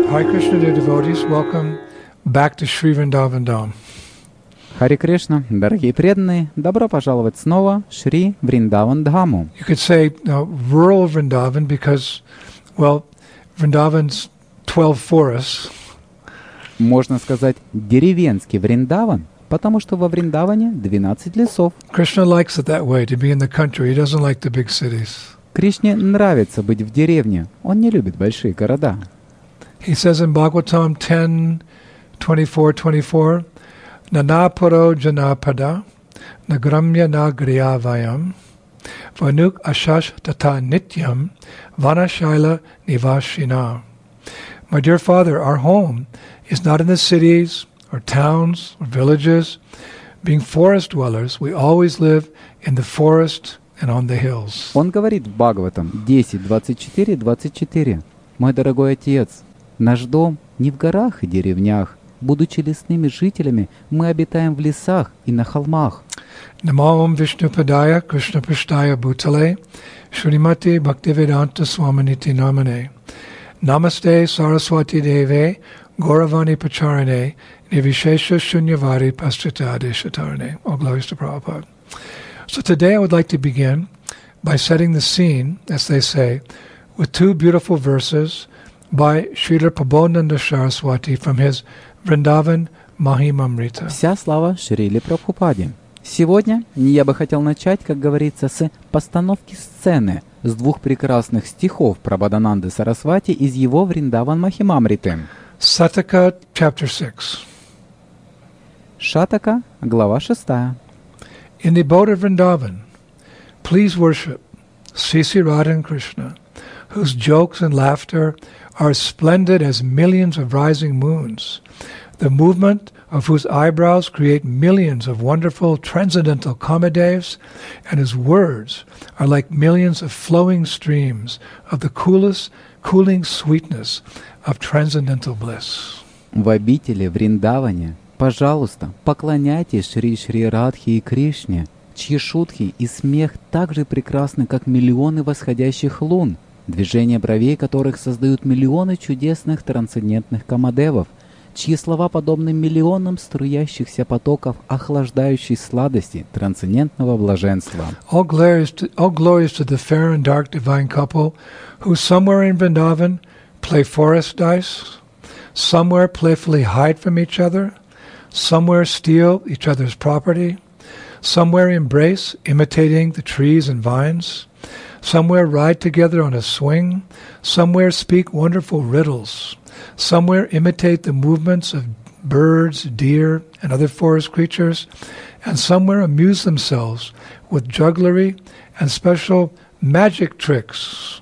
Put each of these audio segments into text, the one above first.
Hare Krishna, dear devotees, welcome back to Sri Vrindavan Dham. Харе Кришна, дорогие преданные, добро пожаловать снова в Шри Вриндаван Дхаму. You could say rural Vrindavan because, well, Vrindavan's 12 forests. Можно сказать деревенский Вриндаван, потому что во Вриндаване 12 лесов. Krishna likes it that way, to be in the country. He doesn't like the big cities. Кришне нравится быть в деревне, он не любит большие города. He says in Bhagavatam 10:24-24, Nanapuro janapada, nagramya nagriyavayam, vanuk ashash tata nityam, vanashaila nivashina. My dear Father, our home is not in the cities or towns or villages. Being forest dwellers, we always live in the forest and on the hills. Он говорит в Бхагаватам 10:24-24, «Мой дорогой Отец, наш дом не в горах и деревнях. Будучи лесными жителями, мы обитаем в лесах и на холмах». Namam Vishnupadaya Krishna Prishtaya Bhutale Shrimati Bhaktivedanta Swaminiti Namane Namaste Saraswati Deve Gauravani Pacharane Nivishesha Shunyavadi Pastrita Adeshatarane. All glories to Prabhupada. So today I would like to begin by setting the scene, as they say, with two beautiful verses by Srila Prabodhananda Saraswati from his Vrindavan Mahimamrita. Вся слава Шриле Прабхупаде. Сегодня я бы хотел начать, как говорится, с постановки сцены с двух прекрасных стихов Прабодхананды Сарасвати из его Вриндаван Махимамриты. Sataka, chapter 6. Шатака, глава 6. In the abode of Vrindavan, please worship Sri Sri Radha and Krishna, whose jokes and laughter are splendid as millions of rising moons, the movement of whose eyebrows create millions of wonderful transcendental kamadevas, and whose words are like millions of flowing streams of the cooling sweetness of transcendental bliss. В обители Вриндаване, пожалуйста, поклоняйтесь Шри Радхе и Кришне, чьи шутки и смех так же прекрасны, как миллионы восходящих лун, движения бровей которых создают миллионы чудесных трансцендентных камадевов, чьи слова подобны миллионам струящихся потоков охлаждающей сладости трансцендентного блаженства. All glories to the fair and dark divine couple who somewhere in Vrindavan play forest dice, somewhere playfully hide from each other, somewhere steal each other's property, somewhere embrace, imitating the trees and vines, somewhere ride together on a swing, somewhere speak wonderful riddles, somewhere imitate the movements of birds, deer, and other forest creatures, and somewhere amuse themselves with jugglery and special magic tricks.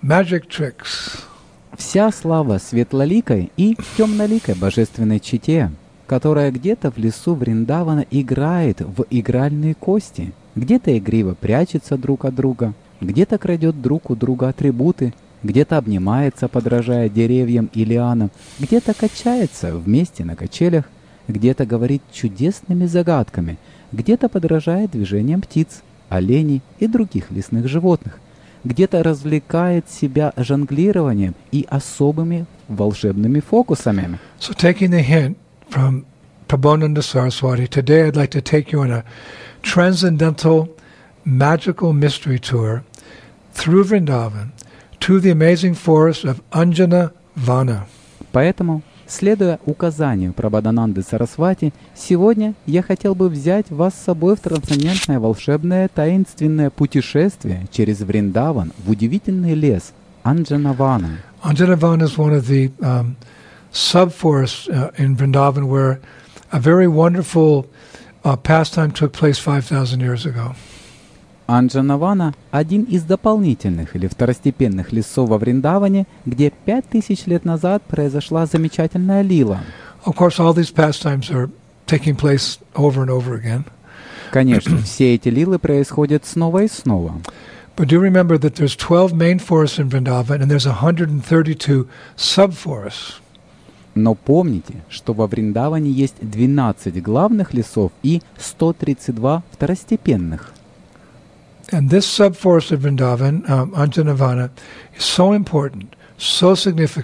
Вся слава светлоликой и темноликой божественной чете, которая где-то в лесу Вриндавана играет в игральные кости, где-то игриво прячется друг от друга, где-то крадет друг у друга атрибуты, где-то обнимается, подражая деревьям и лианам, где-то качается вместе на качелях, где-то говорит чудесными загадками, где-то подражает движениям птиц, оленей и других лесных животных, где-то развлекает себя жонглированием и особыми волшебными фокусами. So taking the hint from Prabodhananda Saraswati, today I'd like to take you on a transcendental magical mystery tour through Vrindavan to the amazing forest of Anjana Vana. Поэтому, следуя указанию Прабодхананды Сарасвати, сегодня я хотел бы взять вас с собой в трансцендентное волшебное таинственное путешествие через Вриндаван в удивительный лес Анджанавана. Anjanavana is one of the sub-forests in Vrindavan where a very wonderful pastime took place 5,000 years ago. Анджанавана – один из дополнительных или второстепенных лесов во Вриндаване, где 5000 лет назад произошла замечательная лила. Of course, all these pastimes are taking place over and over again. Конечно, все эти лилы происходят снова и снова. But do remember that there's 12 main forests in Vrindavan and there's 132 sub-forests. Но помните, что во Вриндаване есть 12 главных лесов и 132 второстепенных. And this sub-forest of Vrindavan, Anjanavana, is so important, so significant,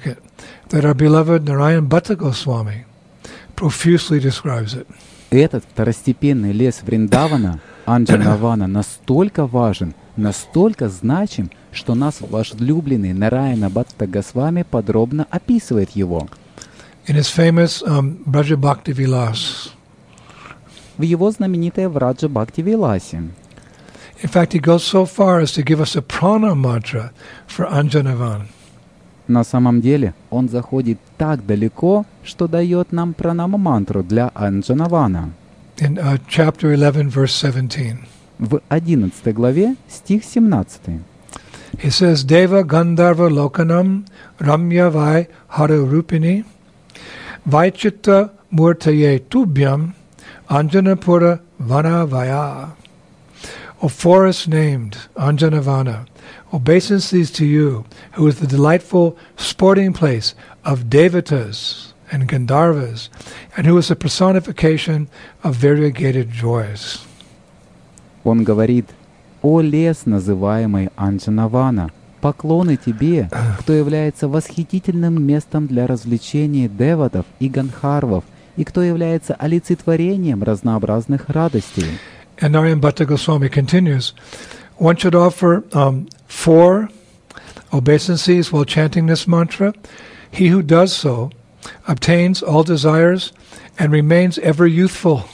that our beloved Narayan Bhatta Goswami profusely describes it. Этот второстепенный лес Вриндавана, Анджанавана, настолько важен, настолько значим, что наш возлюбленный Нараяна Бхатта Госвами подробно описывает его. In his famous Braja Bhakti Vilas. В его знаменитой Враджа Бхакти Виласе. In fact, he goes so far as to give us a prana mantra for Anjanavan. На самом деле, он заходит так далеко, что дает нам пранама-мантру для Анджанавана. In chapter 11, verse 17. В 11 главе, стих 17. He says, Deva Gandharva Lokanam Ramya Vai Hara Rupini Vaichitta Murtaye Tubhyam Anjanapura Vana Vaya. O forest named Anjanavana, obeisances to you, who is the delightful sporting place of Devatas and Gandharvas, and who is the personification of variegated joys. Он говорит: «О лес, называемый Анджанавана, поклоны тебе, кто является восхитительным местом для развлечений деватов и гандхарвов, и кто является олицетворением разнообразных радостей». And Narayan Bhatta Goswami continues, one should offer 4 obeisances while chanting this mantra. He who does so obtains all desires and remains ever youthful.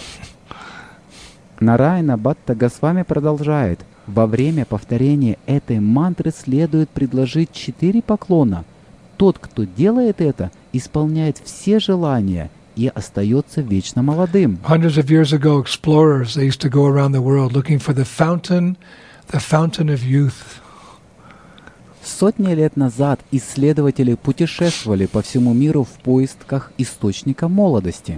Нараяна Бхатта Госвами продолжает: во время повторения этой мантры следует предложить 4 поклона. Тот, кто делает это, исполняет все желания и остается вечно молодым. Hundreds of years ago, explorers, they used to go around the world looking for the fountain of youth. Сотни лет назад исследователи путешествовали по всему миру в поисках источника молодости.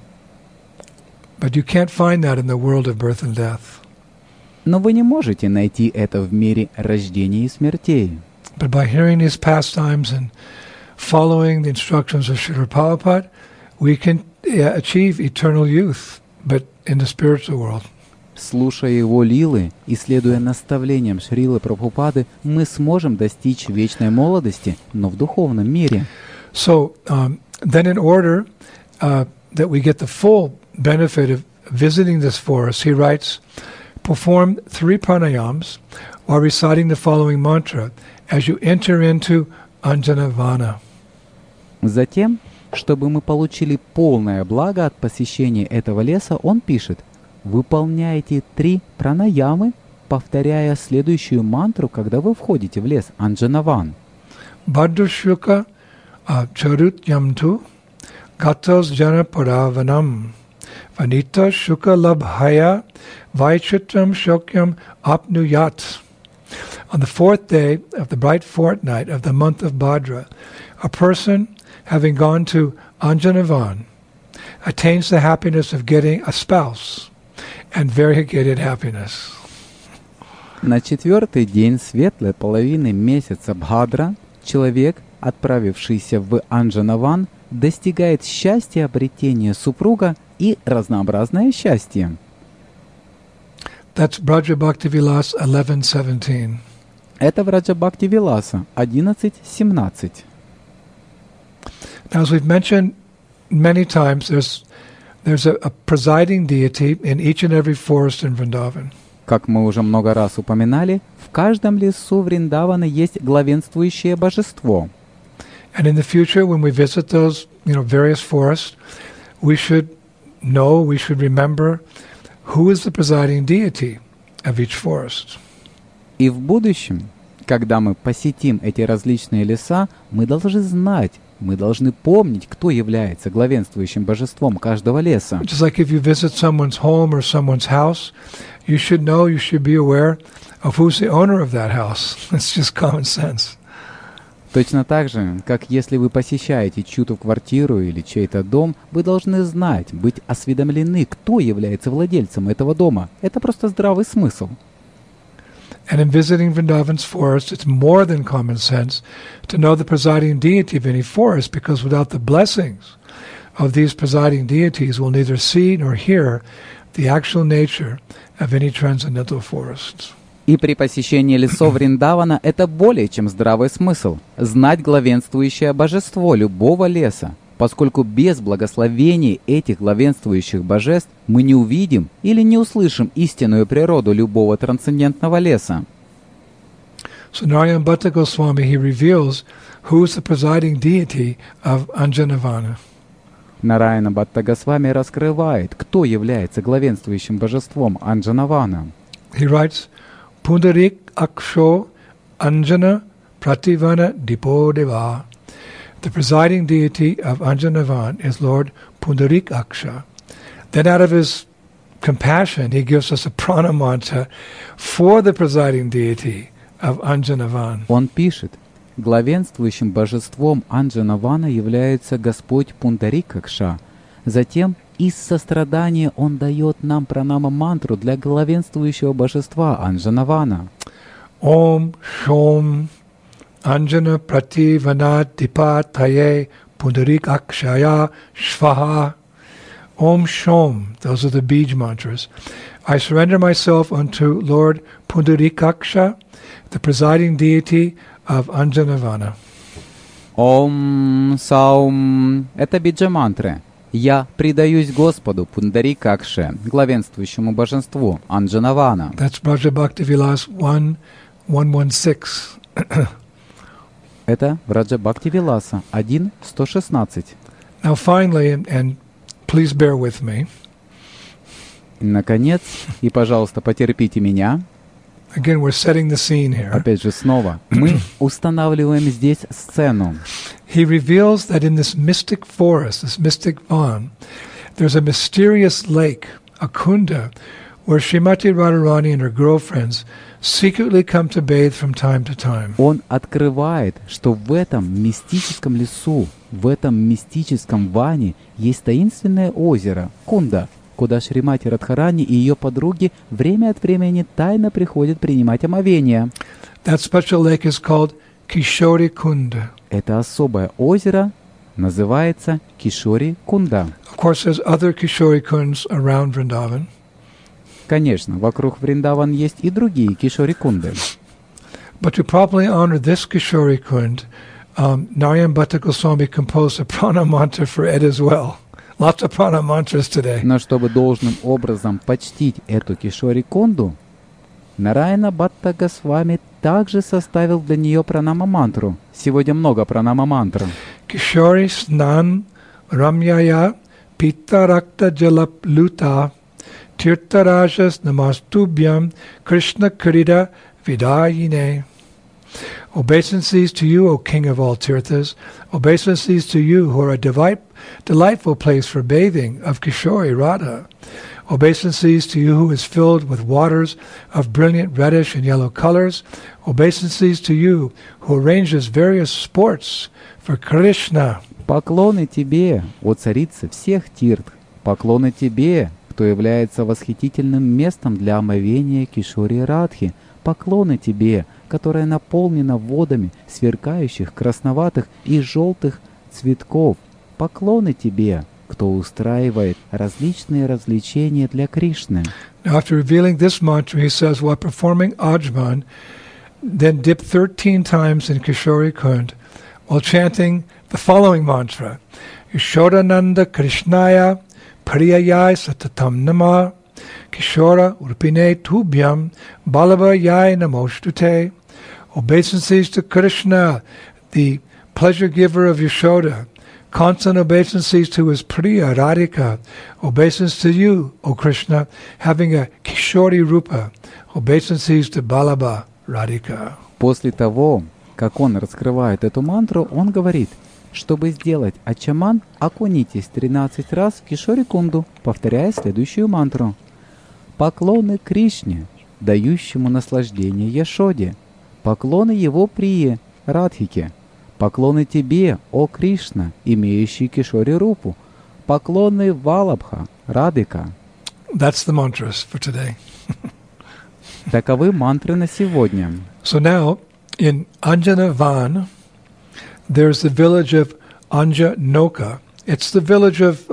But you can't find that in the world of birth and death. Но вы не можете найти это в мире рождения и смертей. But by hearing these pastimes and following the instructions of Srila Prabhupada, we can achieve eternal youth, but in the spiritual world. Слушая его лилы и следуя наставлениям Шрилы Прабхупады, мы сможем достичь вечной молодости, но в духовном мире. So then in order that we get the full benefit of visiting this forest, he writes, perform 3 pranayams while reciting the following mantra as you enter into Anjanavana. Затем, чтобы мы получили полное благо от посещения этого леса, он пишет: выполняйте 3 пранаямы, повторяя следующую мантру, когда вы входите в лес Анджанаван. Bhadrashuka charut yamtu gatos jana paravanam vanita shuka labhaya vaichitram shokyam apnuyat. On the 4th day of the bright fortnight of the month of Bhadra, a person having gone to Anjanavan attains the happiness of getting a spouse and variegated happiness. На 4-й день светлой половины месяца Бхадра человек, отправившийся в Анджанаван, достигает счастья обретения супруга и разнообразное счастье. That's Braja Bhakti Vilas 11:17. Это Враджа Бхакти Виласа 11:17. Now, as we've mentioned many times, there's a presiding deity in each and every forest in Vrindavan. Как мы уже много раз упоминали, в каждом лесу Вриндавана есть главенствующее божество. And in the future, when we visit those, various forests, we should remember who is the presiding deity of each forest. И в будущем, когда мы посетим эти различные леса, мы должны знать, мы должны помнить, кто является главенствующим божеством каждого леса. Just like if you visit someone's home or someone's house, you should be aware of who's the owner of that house. It's just common sense. Точно так же, как если вы посещаете чью-то квартиру или чей-то дом, вы должны знать, быть осведомлены, кто является владельцем этого дома. Это просто здравый смысл. And in visiting Vrindavan's forest, it's more than common sense to know the presiding deity of any forest, because without the blessings of these presiding deities, we'll neither see nor hear the actual nature of any transcendental forest. И И при посещении лесов Вриндавана это более чем здравый смысл – знать главенствующее божество любого леса, поскольку без благословений этих главенствующих божеств мы не увидим или не услышим истинную природу любого трансцендентного леса. So Narayana Bhatta Goswami, he reveals who is the presiding deity of Anjanavana. Нараяна Бхатта Госвами раскрывает, кто является главенствующим божеством Анджанавана. He writes, Pundarik Aksho Anjana Prativana Dipodeva. The presiding deity of Anjanavan is Lord Pundarik Aksha. Then out of his compassion, he gives us a prana mantra for the presiding deity of Anjanavan. Он пишет, главенствующим божеством Анджанавана является Господь Пундарикакша. Затем из сострадания он дает нам пранама-мантру для главенствующего божества Анджанавана. Om Shom Anjana Prativana Dipataye Pundarik Akshaya Shvaha. Om Shom, those are the Bij mantras. I surrender myself unto Lord Pundarikaksha, the presiding deity of Anjanavana. Ом Саум – это биджа-мантры. Я предаюсь Господу Пундарикакше, главенствующему божеству Анджанавана. That's Braja Bhakti Vilas 1:116. Это Враджа Бхакти Виласа 1.116. Now finally, and please bear with me. И, наконец, и, пожалуйста, потерпите меня. Again, we're setting the scene here. Опять же, снова, мы устанавливаем здесь сцену. He reveals that in this mystic forest, this mystic van, there's a mysterious lake, a kunda, where Srimati Radharani and her girlfriends secretly come to bathe from time to time. Он открывает, что в этом мистическом лесу, в этом мистическом ване есть таинственное озеро, кунда, куда Шримати Радхарани и ее подруги время от времени тайно приходят принимать омовение. That special lake is called Kishori Kunda. Это особое озеро называется Кишори Кунда. Of course, there's other Kishori Kunds around Vrindavan. Конечно, вокруг Вриндаван есть и другие Кишори Кунды. But to properly honor this Kishori Kund, Narayana Bhatta Goswami composed a prana mantra for it as well. Lots of prana mantras today. Но чтобы должным образом почтить эту Кишори Кунду, Нараяна Бхатта Госвами также составил для нее пранама-мантру. Сегодня много пранама-мантр. Kishori Snan Ramyaya Pita Rakta Jalapluta Tirtarajas Namastubhyam Krishna Karida Vidayine. Obeisances to you, O King of all Tirthas. Obeisances to you, who are a delightful place for bathing of Kishori Radha. Obeisances to you, who is filled with waters of brilliant reddish and yellow colors. Obeisances to you, who arranges various sports for Krishna. Поклоны тебе, о царица всех тирт. Поклоны тебе, кто является восхитительным местом для омовения Кишори Радхи. Поклоны тебе, которая наполнена водами сверкающих красноватых и желтых цветков. Поклоны тебе, кто устраивает различные развлечения для Кришны. Now, after revealing this mantra, he says, while performing Ajman, then dip 13 times in Kishori Kund, while chanting the following mantra: Yashodananda Krishnaya Pariyayai Satatam Nama Kishora Urpine Tubhyam Balavayai Namostute. Obeisances to Krishna, the pleasure giver of Yashoda. Constant obeisances to his Priya Radhika. Obeisance to you, O Krishna, having a Kishori Rupa. Obeisances to Balaba Radhika. После того, как он раскрывает эту мантру, он говорит: чтобы сделать ачаман, окунитесь 13 раз в Кишори Кунду, повторяя следующую мантру. Поклоны Кришне, дающему наслаждение Яшоде. Поклоны его Прие, Радхике. Поклоны тебе, о Кришна, имеющий Кишори Рупу. Поклоны Валабха, Радhika. That's the mantras for today. Таковы мантры на сегодня. So now, in Anjanavan, there's the village of Anjanoka. It's the village of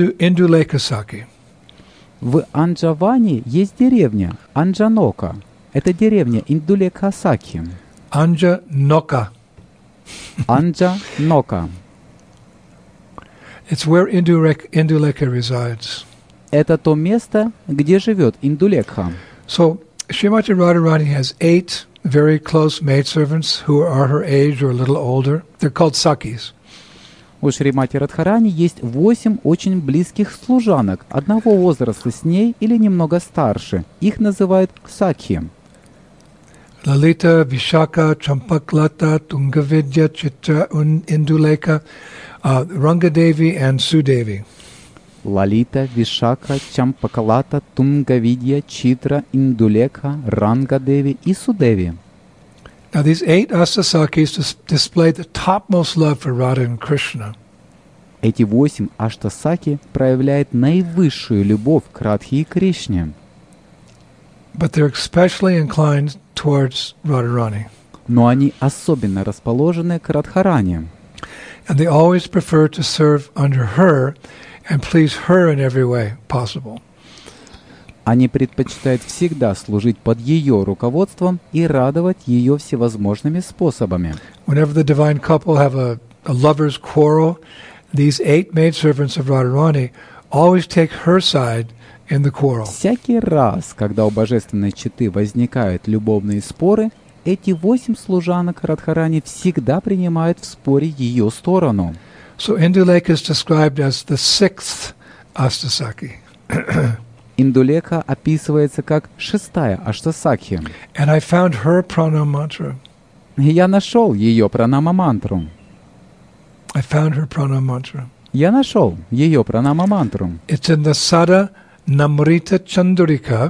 Indulekasaki. В Анджаване есть деревня Анджанока. Это деревня Индулека-Сакхи. Anja Noka. Анджа-Нока. It's where Indulekha resides. Это то место, где живет Индулекха. So Srimati Radharani has 8 very close maidservants who are her age or a little older. They're called Sakhis. У Шримати Радхарани есть 8 очень близких служанок, одного возраста с ней или немного старше. Их называют Сакхи. Lalita, Vishaka, Champaklata, Tungavidya, Chitra, Indulekha, Rangadevi, and Sudevi. Лалита, Вишака, Чампакалата, Тунгавидья, Читра, Индулекха, Рангадеви и Судеви. Now these 8 Astasakis display the topmost love for Radha and Krishna. Эти 8 Аштасаки проявляют наивысшую любовь к Радхе и Кришне. But they're especially inclined towards Radharani. Но они особенно расположены к Радхарани. And they always prefer to serve under her and please her in every way possible. Они предпочитают всегда служить под ее руководством и радовать ее всевозможными способами. Whenever the divine couple have a lover's quarrel, these 8 maidservants of Radharani always take her side in the quarrel. Всякий раз, когда у божественной четы возникают любовные споры, эти 8 служанок Радхарани всегда принимают в споре ее сторону. So Indulekha is described as the 6th Astasaki. Индулека описывается как 6-я Аштасакхи. And I found her pranam mantra. Я нашел ее пранама-мантру. I found her pranam mantra. Я нашел ее пранама-мантру. It's in the Sada Namrita Chandrika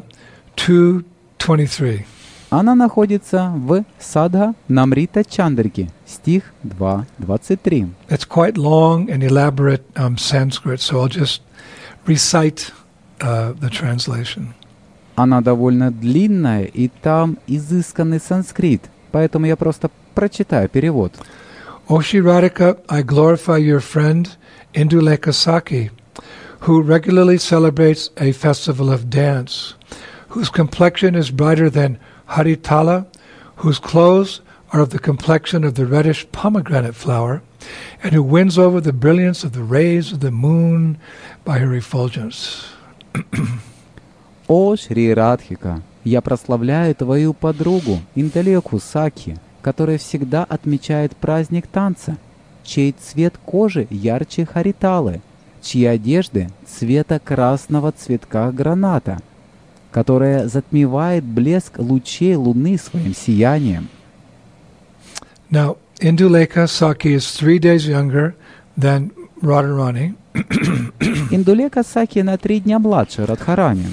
2:23. Она находится в Садха Намрита Чандрики, стих 2:23. It's quite long and elaborate Sanskrit, so I'll just recite the translation. Она довольно длинная, и там изысканный санскрит, поэтому я просто прочитаю перевод. O Shri Radhika, I glorify your friend Indulekha Sakhi, who regularly celebrates a festival of dance, whose complexion is brighter than Haritala, whose clothes are of the complexion of the reddish pomegranate flower, and who wins over the brilliance of the rays of the moon by her effulgence. О, Шри Радхика, я прославляю твою подругу, Индулекху Сакхи, которая всегда отмечает праздник танца, чей цвет кожи ярче Хариталы, чьи одежды цвета красного цветка граната, которая затмевает блеск лучей луны своим сиянием. Now, Indulekha Sakhi is 3 days younger than Radharani. Индулека Сакхи на 3 дня младше Радхарани.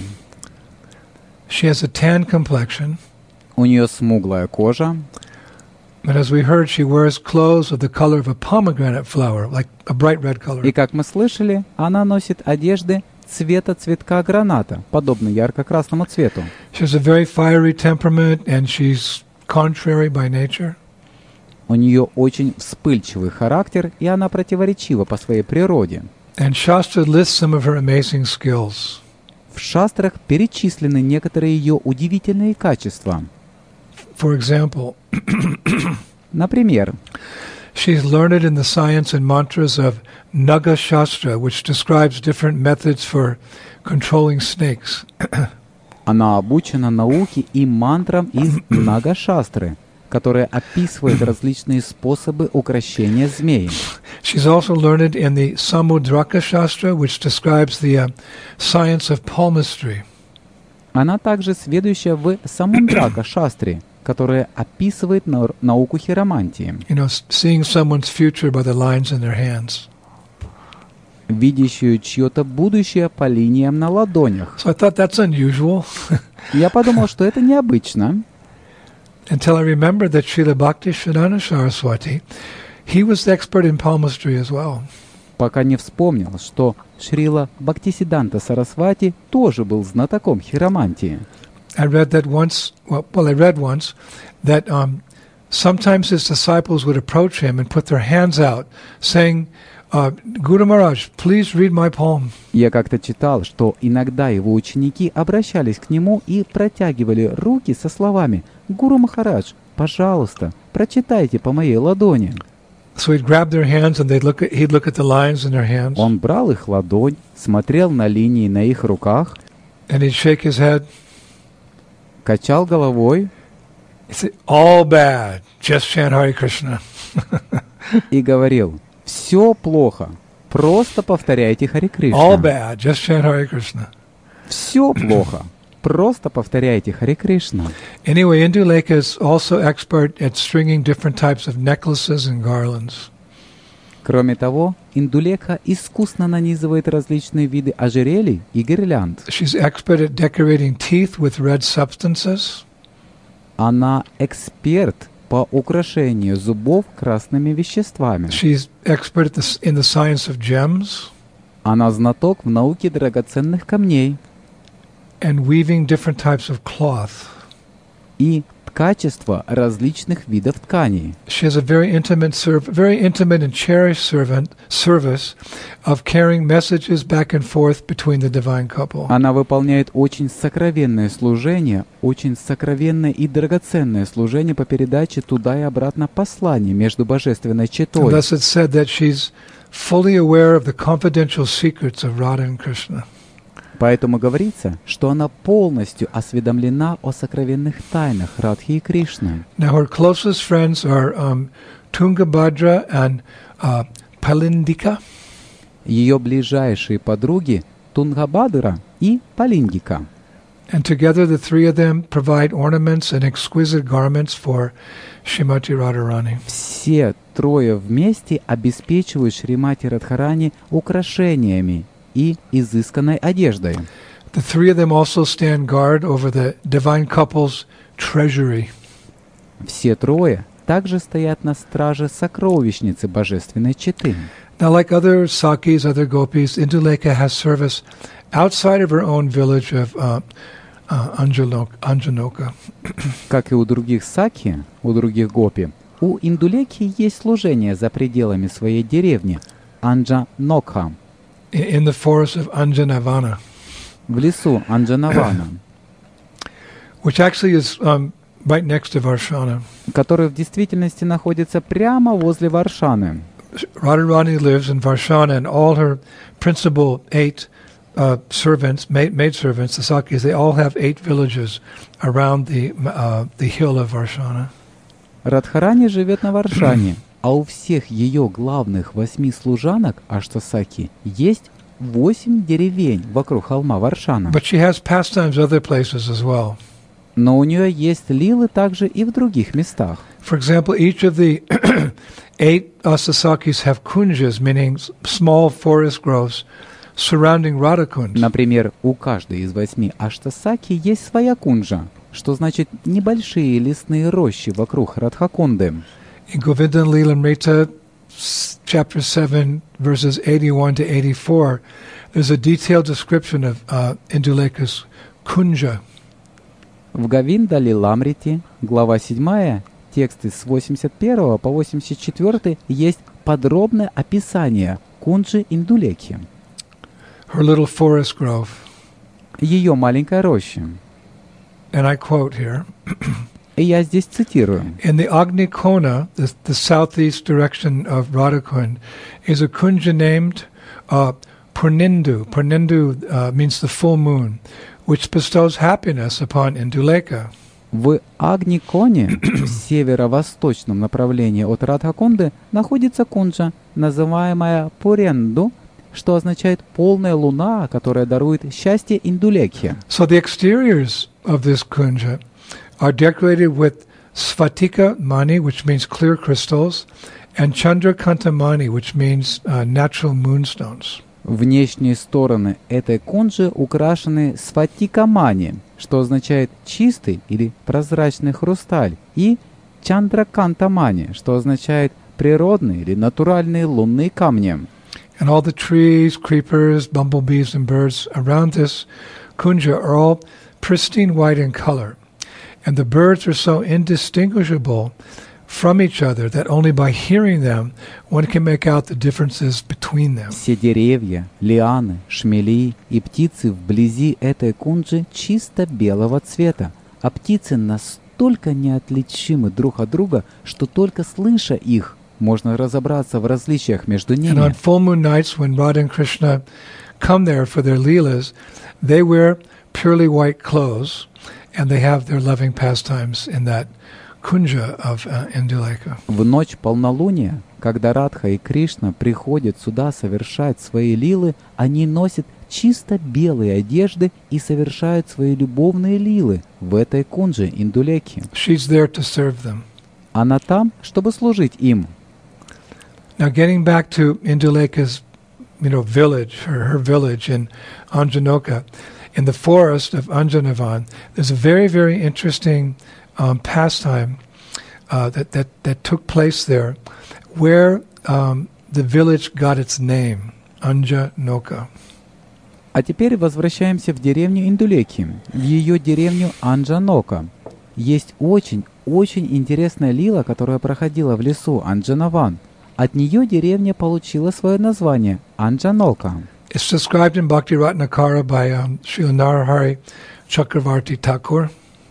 She has a tan complexion, У нее смуглая кожа, but as we heard, she wears clothes of the color of a pomegranate flower, like a bright red color. и, как мы слышали, она носит одежды цвета цветка граната, подобно ярко-красному цвету. She has a very fiery temperament, and she's contrary by nature. У нее очень вспыльчивый характер, и она противоречива по своей природе. And Shastra lists some of her amazing skills. В шастрах перечислены некоторые ее удивительные качества. For example, Например, she's learned in the science and mantras of Naga Shastra, which describes different methods for controlling snakes. она обучена науке и мантрам из Нага-шастры, которые описывают различные способы укрощения змей. She's also learned in the Samudraka Shastra, which describes the science of palmistry. Она также сведущая в Самундрака-шастре, которая описывает науку хиромантии, You know, seeing someone's future by the lines in their hands. видящую чье-то будущее по линиям на ладонях. So I thought that's unusual, Я подумал, что это необычно, until I remembered that Srila Bhaktisiddhanta Saraswati, he was the expert in palmistry as well. пока не вспомнил, что Шрила Бхактисиддханта Сарасвати тоже был знатоком хиромантии. I read that once, I read once that sometimes his disciples would approach him and put their hands out, saying, Guru Maharaj, please read my poem. Я как-то читал, что иногда его ученики обращались к нему и протягивали руки со словами: «Гуру Махарадж, пожалуйста, прочитайте по моей ладони». So he'd grab their hands and he'd look at the lines in their hands. Он брал их ладонь, смотрел на линии на их руках, And he'd shake his head. качал головой He'd say, all bad, just chant Hare Krishna. и говорил: «Все плохо, просто повторяйте Харе All Кришна. bad, just chant Hare Krishna. Все плохо, просто повторяйте Харе Кришна». Anyway, Indulekha is also expert at stringing different types of necklaces and garlands. Кроме того, Индулекха искусно нанизывает различные виды ожерелий и гирлянд. She's expert at decorating teeth with red substances. Она эксперт по украшению зубов красными веществами. She's expert in the science of gems Она знаток в науке драгоценных камней and weaving different types of cloth. и ткачество различных видов тканей. She has a very intimate and cherished service of carrying messages back and forth between the divine couple. Она выполняет очень сокровенное служение, очень сокровенное и драгоценное служение по передаче туда и обратно посланий между божественной And четой. thus it's said that she's fully aware of the confidential secrets of Radha and Krishna. Поэтому говорится, что она полностью осведомлена о сокровенных тайнах Радхи и Кришны. Now her closest friends are Tungabhadra and Palindika. Ее ближайшие подруги Тунгабадра и Палиндика. And together the three of them provide ornaments and exquisite garments for Srimati Radharani. Все трое вместе обеспечивают Шримати Радхарани украшениями и изысканной одеждой. The three of them also stand guard over the divine couple's treasury. Все трое также стоят на страже сокровищницы божественной четы. Now, like other Sakis, other gopis, Indulekha has service outside of her own village of Anjanoka. Как и у других саки, у других гопи, у Индулекхи есть служение за пределами своей деревни Анджанокха, In the forest of Anjanavana, в лесу Анджанавана, which actually is right next to Varshana. который в действительности находится прямо возле Варшаны. Radharani lives in Varshana, and all her principal 8 servants, maid servants, the Sakis, they all have 8 villages around the hill of Varshana. Радхарани живет на Варшане, а у всех ее главных 8 служанок, Аштасаки, есть 8 деревень вокруг холма Варшана. But she has pastimes other places as well. Но у нее есть лилы также и в других местах. For example, each of the 8 Sasakis have kunjas, meaning small forest groves, surrounding Radhakund. Например, у каждой из 8 Аштасаки есть своя кунжа, что значит небольшие лесные рощи вокруг Радхакунды. In Govindan Lilamrita, chapter 7, verses 81 to 84, there's a detailed description of Indulekha's kunja. В Говинда Лиламрити, глава 7, тексты с 81 по 84, есть подробное описание кунджи Индулекхи, Her little forest grove. ее маленькой рощи. And I quote here, И я здесь цитирую. in the Agni Kona, the southeast direction of Radhakund, is a kunja named Purnindu. Purnindu means the full moon, which bestows happiness upon Indulekha. В Агни-Коне, в северо-восточном направлении от Радхакунды, находится кунджа, называемая Пуренду, что означает «полная луна», которая дарует счастье Индулекхе. So the exteriors of this kunja are decorated with Svatika mani, which means clear crystals, and Chandrakanta mani, which means natural moonstones. Внешние стороны этой кунджи украшены сватикамани, что означает «чистый» или «прозрачный хрусталь», и чандракантамани, что означает «природные» или «натуральные лунные камни». And all the trees, creepers, bumblebees, and birds around this kunja are all pristine white in color. And the birds are so indistinguishable from each other that only by hearing them one can make out the differences between them. Все деревья, лианы, шмели и птицы вблизи этой кунджи чисто белого цвета, а птицы настолько неотличимы друг от друга, что только слыша их, можно разобраться в различиях между And on ними. full moon nights when Radha and Krishna come there for their leelas, they wear purely white clothes and they have their loving pastimes in that kunja of Indulekha. В ночь полнолуния, когда Радха и Кришна приходят сюда совершать свои лилы, они носят чисто белые одежды и совершают свои любовные лилы в этой кунже Индулеки. She's there to serve them. Она там, чтобы служить им. Now getting back to Indulekha's, village, her village in Anjanoka, in the forest of Anjanavan, there's a very, very interesting pastime that took place there, where the village got its name, Anjanoka. А теперь возвращаемся в деревню Индулеки, в ее деревню Анджанока. Есть очень интересная лила, которая проходила в лесу Анджанаван. От нее деревня получила свое название Анджанока. It's described in Bhakti Ratnakara by Srila Narahari Chakravarti Thakur.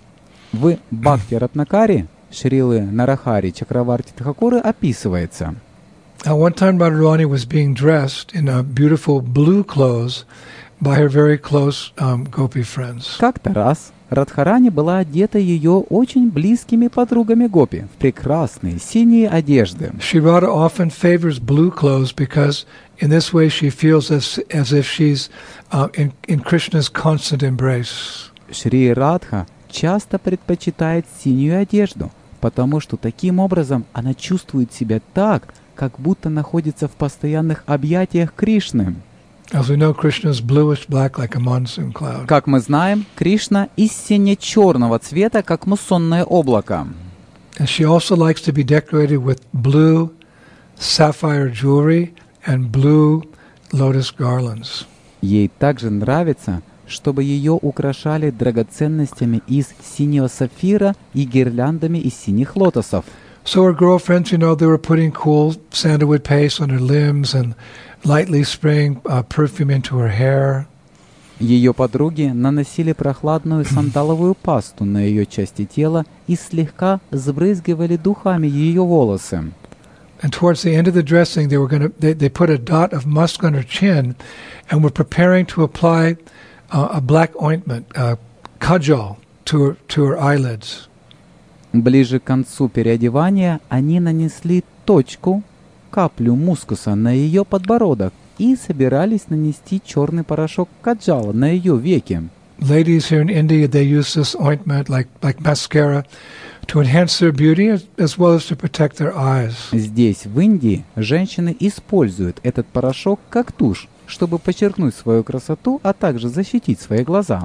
В Бхакти Ратнакаре Шрилы Нарахари Чакраварти Тхакуры описывается. One time Radharani was being dressed in beautiful blue clothes by her very close gopi friends. Как-то раз Радхарани была одета ее очень близкими подругами Гопи в прекрасные синие одежды. Shri Radha often favors blue clothes because in this way she feels as if she's in Krishna's constant embrace. Шри Радха часто предпочитает синюю одежду, потому что таким образом она чувствует себя так, как будто находится в постоянных объятиях Кришны. As we know, Krishna is bluish black like a monsoon cloud. Как мы знаем, Кришна из сине-черного цвета, как муссонное облако. And she also likes to be decorated with blue sapphire jewelry and blue lotus garlands. Ей также нравится, чтобы ее украшали драгоценностями из синего сапфира и гирляндами из синих лотосов. So her girlfriends, they were putting cool sandalwood paste on her limbs and lightly spraying perfume into her hair. Ее подруги наносили прохладную сандаловую пасту на ее части тела и слегка сбрызгивали духами ее волосы. And towards the end of the dressing, they put a dot of musk on her chin, and were preparing to apply a black ointment, kajal, to her eyelids. Ближе к концу переодевания они нанесли точку, каплю мускуса на ее подбородок и собирались нанести черный порошок каджала на ее веки. Ladies here in India, they use this ointment like mascara to enhance their beauty as well as to protect their eyes. Здесь, в Индии, женщины используют этот порошок как тушь, чтобы подчеркнуть свою красоту, а также защитить свои глаза.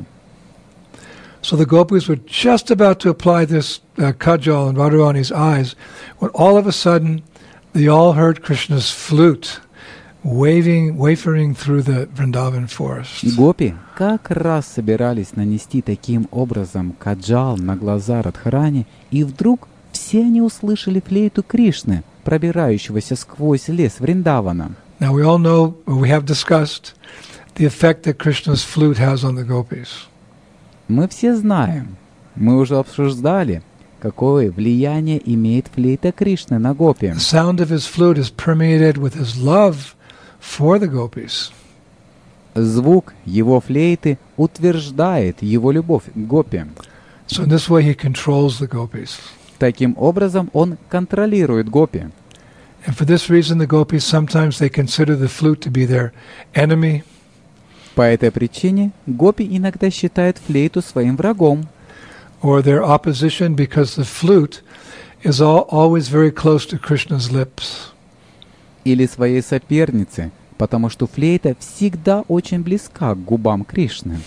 So the gopis were just about to apply this kajal in Radharani's eyes when all of a sudden they all heard Krishna's flute wafering through the Vrindavan forest. Гопи как раз собирались нанести таким образом каджал на глаза Радхарани, и вдруг все они услышали флейту Кришны, пробирающегося сквозь лес Вриндавана. Now we all know, or we have discussed, the effect that Krishna's flute has on the gopis. Мы все знаем, мы уже обсуждали, какое влияние имеет флейта Кришны на гопи. The sound of his flute is permeated with his love for the gopis. Звук его флейты утверждает его любовь к гопи. So in this way he controls the gopis. Таким образом он контролирует гопи. And for this reason the gopis sometimes they consider the flute to be their enemy. По этой причине гопи иногда считают флейту своим врагом. Or their opposition because the flute is always very close to Krishna's lips. Или своей сопернице, потому что флейта всегда очень близка к губам Кришны.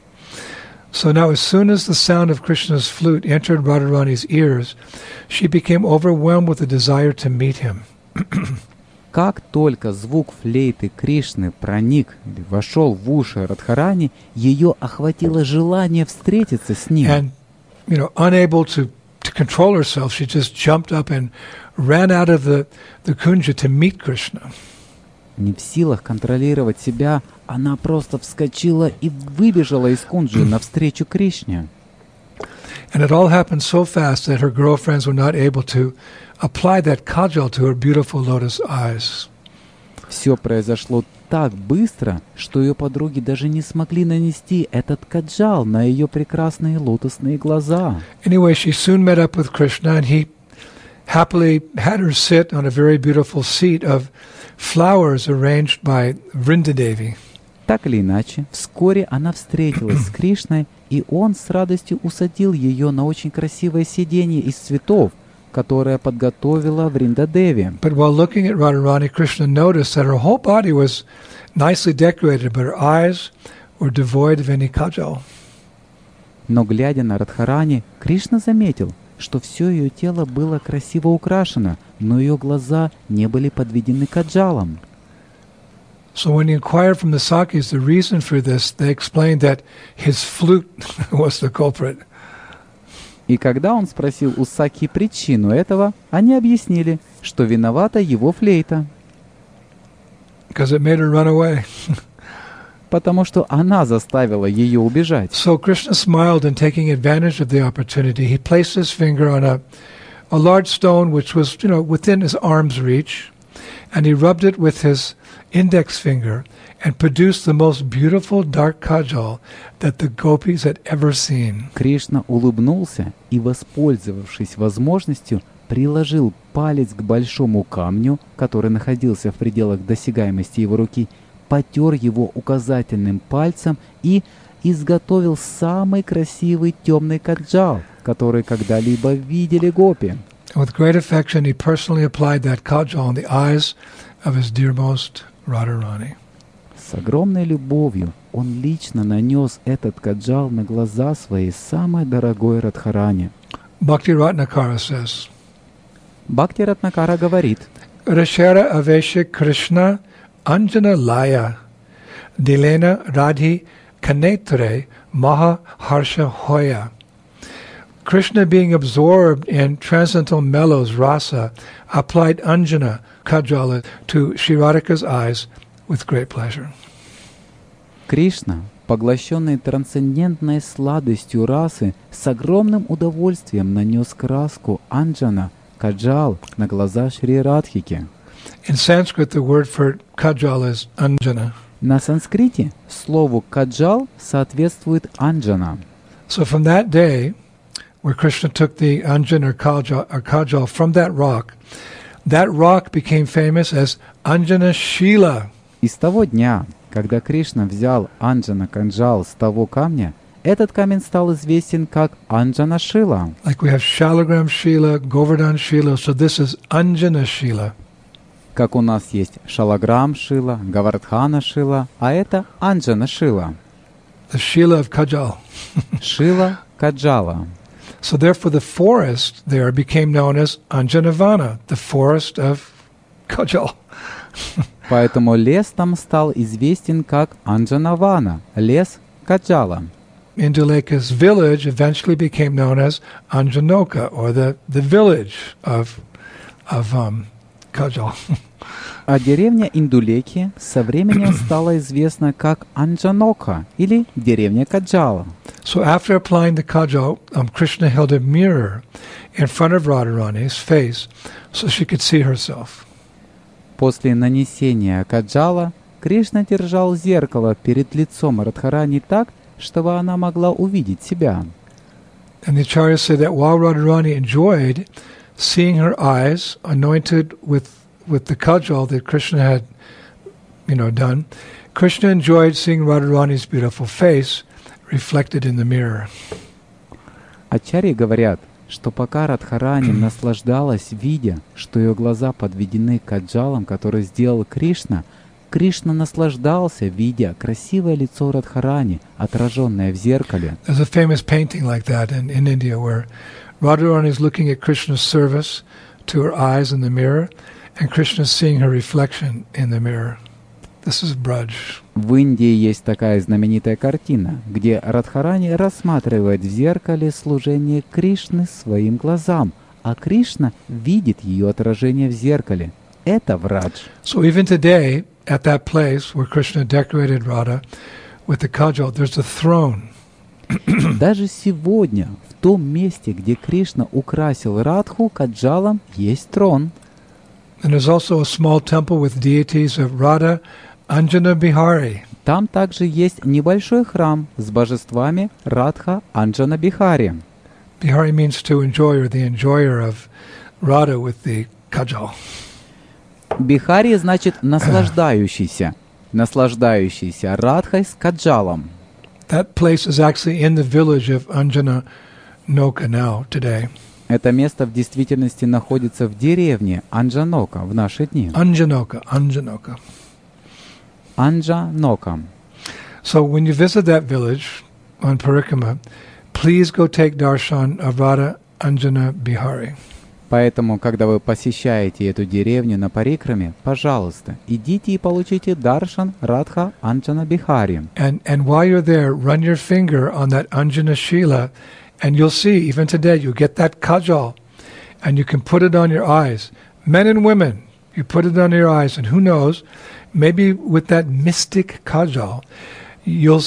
So now as soon as the sound of Krishna's flute entered Radharani's ears, she became overwhelmed with a desire to meet him. Как только звук флейты Кришны проник или вошел в уши Радхарани, ее охватило желание встретиться с ним. And, unable to control herself, she just jumped up and ran out of the kunja to meet Krishna. Не в силах контролировать себя, она просто вскочила и выбежала из кунджи навстречу Кришне. And it all happened so fast that her girlfriends were not able to apply that kajal to her beautiful lotus eyes. Все произошло так быстро, что ее подруги даже не смогли нанести этот каджал на ее прекрасные лотосные глаза. Anyway, she soon met up with Krishna, and he happily had her sit on a very beautiful seat of flowers arranged by Vrindadevi. Так или иначе, вскоре она встретилась с Кришной, и он с радостью усадил ее на очень красивое сиденье из цветов, которое подготовила Вриндадеви. But while looking at Radharani, Krishna noticed that her whole body was nicely decorated, but her eyes were devoid of any kajal. Но глядя на Радхарани, Кришна заметил, что все ее тело было красиво украшено, но ее глаза не были подведены каджалом. So when he inquired from the Sakis the reason for this, they explained that his flute was the culprit. И когда он спросил у Саки причину этого, они объяснили, что виновата его флейта. Because it made her run away. Потому что она заставила ее убежать. So Krishna smiled, and taking advantage of the opportunity, he placed his finger on a large stone which was, within his arm's reach, and he rubbed it with his index finger and produced the most beautiful dark kajal that the gopis had ever seen. Кришна улыбнулся и, воспользовавшись возможностью, приложил палец к большому камню, который находился в пределах досягаемости его руки, потер его указательным пальцем и изготовил самый красивый темный каджал, который когда-либо видели гопи. With great affection, he personally applied that kajal on the eyes of his dearmost Radharani. С огромной любовью он лично нанес этот каджал на глаза своей самой дорогой Радхарани. Bhakti Ratnakara says, Бхакти Ратнакара говорит, Rashara Avesha Krishna Anjana Laya Dilena Radhi Kanetre Maha Harsha Hoya. Krishna, being absorbed in transcendental mellows rasa, applied Anjana Kajala to Shri Radhika's eyes with great pleasure. Кришна, поглощенный трансцендентной сладостью расы, с огромным удовольствием нанес краску Анджана, каджал, на глаза Шри Радхики. In Sanskrit, the word for kajal is Anjana. На санскрите слову каджал соответствует Анджана. So from that day, where Krishna took the Anjana or kajal from that rock became famous as Anjana Shila. И с того дня, когда Кришна взял Анджана Канджал с того камня, этот камень стал известен как Анджана Шила. Like we have Shalagram Shila, Govardhan Shila, so this is Anjana Shila. Как у нас есть Шалаграм Шила, Гавардхана Шила, а это Анджана Шила. The Shila of Kajal. Шила Каджала. So therefore the forest there became known as Anjanavana, the forest of Kajal. Поэтому лес там стал известен как Анджанавана, лес Каджала. Induleka's village eventually became known as Anjanoka, or the village of Kajal. А деревня Индулеки со временем стала известна как Анджанока, или деревня Каджала. So after applying the kajal, Krishna held a mirror in front of Radharani's face so she could see herself. После нанесения каджала Кришна держал зеркало перед лицом Радхарани так, чтобы она могла увидеть себя. And the acharyas say that while Radharani enjoyed seeing her eyes anointed with the kajal that Krishna had, done, Krishna enjoyed seeing Radharani's beautiful face reflected in the mirror. Ачарьи говорят, что пока Радхарани наслаждалась, видя, что ее глаза подведены каджалом, который сделал Кришна, Кришна наслаждался, видя красивое лицо Радхарани, отраженное в зеркале. There's a famous painting like that in India where Radharani is looking at Krishna's service to her eyes in the mirror, and Krishna is seeing her reflection in the mirror. This is Braj. В Индии есть такая знаменитая картина, где Радхарани рассматривает в зеркале служение Кришны своим глазам, а Кришна видит ее отражение в зеркале. Это Врадж. So even today, at that place where Krishna decorated Radha with the kajal, there's a throne. Даже сегодня, в том месте, где Кришна украсил Радху каджалом, есть трон. And there's also a small temple with deities of Radha, Anjana Bihari. Там также есть небольшой храм с божествами Радха Анджана Бихари. Bihari means to enjoy, or the enjoyer of Radha with the kajal. Бихари значит наслаждающийся, наслаждающийся Радхой с каджалом. That place is actually in the village of Anjana Noka now, today. Это место в действительности находится в деревне Анджанока в наши дни. Anjanoka. Анджанока. So when you visit that village on Parikrama, please go take darshan of Radha Anjana Bihari. Поэтому, когда вы посещаете эту деревню на Парикраме, пожалуйста, идите и получите даршан Радха Анджана Бихари. And while you're there, run your finger on that Anjana Shila, and you'll see, even today, you get that kajal, and you can put it on your eyes. Men and women, you put it on your eyes, and who knows, maybe with that mystic kajal, you'll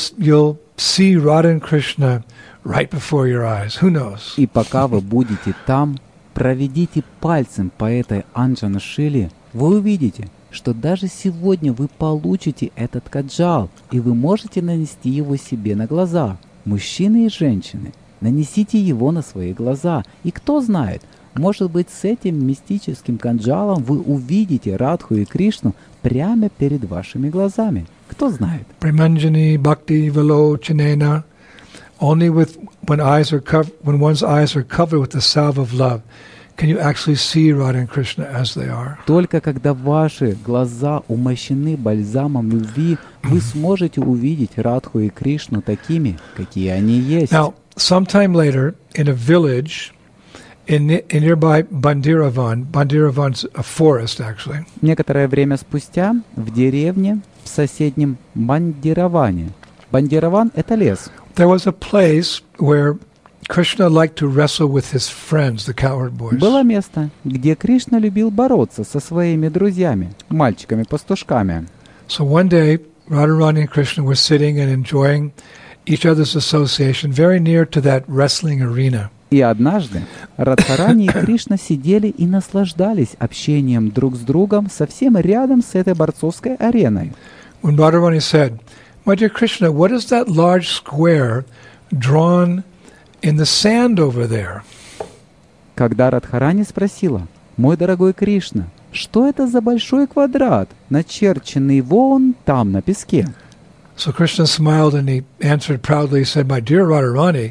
see Radha and Krishna right before your eyes. Who knows? И пока вы будете там, проведите пальцем по этой Анджана Шиле, вы увидите, что даже сегодня вы получите этот каджал, и вы можете нанести его себе на глаза. Мужчины и женщины, нанесите его на свои глаза. И кто знает, может быть, с этим мистическим каджалом вы увидите Радху и Кришну прямо перед вашими глазами. Кто знает? Premanjani bhakti vilochanena. Only when one's eyes are covered with the salve of love, can you actually see Radha and Krishna as they are. Только когда ваши глаза умощены бальзамом любви, вы сможете увидеть Радху и Кришну такими, какие они есть. Now, sometime later, in a village in nearby Bandiravan's a forest actually. Некоторое время спустя в деревне в соседнем Бандираване. Бандираван — это лес. There was a place where Krishna liked to wrestle with his friends, the cowherd boys. Было место, где Кришна любил бороться со своими друзьями, мальчиками-пастушками. So one day, Radharani and Krishna were sitting and enjoying each other's association very near to that wrestling arena. И однажды Радхарани и Кришна сидели и наслаждались общением друг с другом совсем рядом с этой борцовской ареной. When Radharani said, "My dear Krishna, what is that large square drawn in the sand over there?" Когда Радхарани спросила: «Мой дорогой Кришна, что это за большой квадрат, начерченный вон там на песке?» So Krishna smiled and he answered proudly, he said, "My dear Radharani,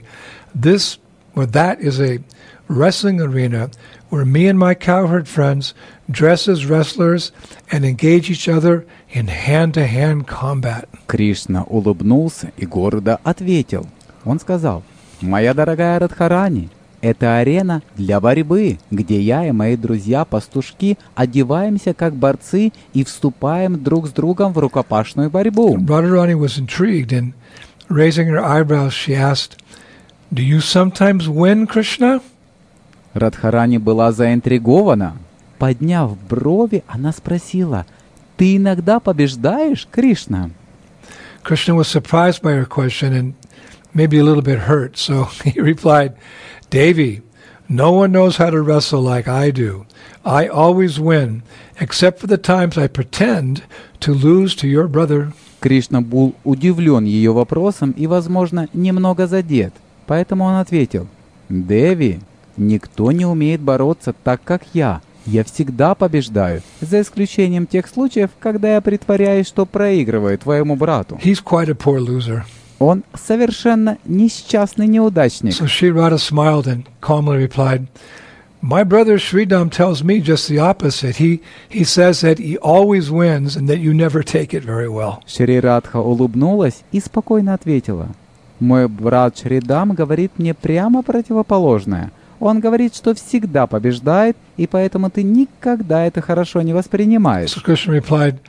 that is a wrestling arena where me and my cowherd friends dress as wrestlers and engage each other in hand-to-hand combat." Кришна улыбнулся и гордо ответил. Он сказал: «Моя дорогая Радхарани, это арена для борьбы, где я и мои друзья-пастушки одеваемся как борцы и вступаем друг с другом в рукопашную борьбу». Radharani was intrigued, and raising her eyebrows, she asked, "Do you sometimes win, Krishna?" Радхарани была заинтригована. Подняв брови, она спросила: «Ты иногда побеждаешь, Кришна?» Krishna was surprised by her question and maybe a little bit hurt, so he replied, "Devi, no one knows how to wrestle like I do. I always win, except for the times I pretend to lose to your brother." Кришна был удивлен ее вопросом и, возможно, немного задет. Поэтому он ответил: «Деви, никто не умеет бороться так, как я. Я всегда побеждаю, за исключением тех случаев, когда я притворяюсь, что проигрываю твоему брату». He's quite a poor loser. Он совершенно несчастный неудачник. So Sri Radha smiled and calmly replied, "My brother Sridham tells me just the opposite. He says that he always wins and that you never take it very well." Шри Радха улыбнулась и спокойно ответила: «Мой брат Шридам говорит мне прямо противоположное. Он говорит, что всегда побеждает, и поэтому ты никогда это хорошо не воспринимаешь». So Krishna replied,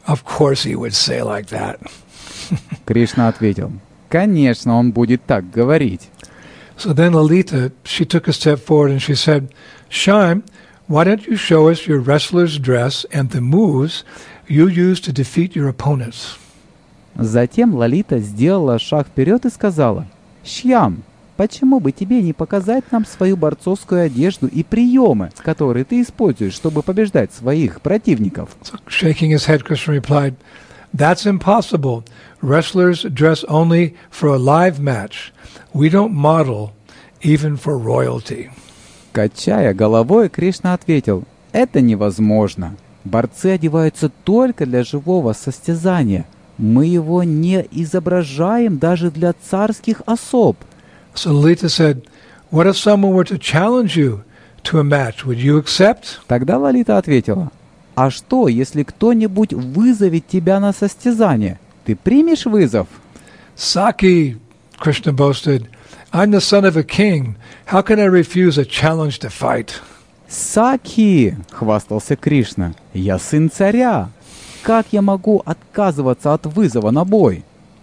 Of course he would say like that. Кришна ответил, конечно, он будет так говорить. So then Lalita, she took a step forward and she said, Shyam, why don't you show us your wrestler's dress and the moves you use to defeat your opponents? Затем Лалита сделала шаг вперед и сказала, «Шьям, почему бы тебе не показать нам свою борцовскую одежду и приемы, которые ты используешь, чтобы побеждать своих противников?» So, shaking his head, Krishna replied, That's impossible. Wrestlers dress only for a live match. We don't model even for royalty. Качая головой, Кришна ответил, «Это невозможно. Борцы одеваются только для живого состязания. Мы его не изображаем даже для царских особ». So Lalita said, What if someone were to challenge you to a match? Would you accept? Тогда Лалита ответила, «А что, если кто-нибудь вызовет тебя на состязание? Ты примешь вызов?» Saki, Krishna boasted, I'm the son of a king. How can I refuse a challenge to fight? «Саки!» — хвастался Кришна. «Я сын царя. Как я могу отказываться от вызова на бой?»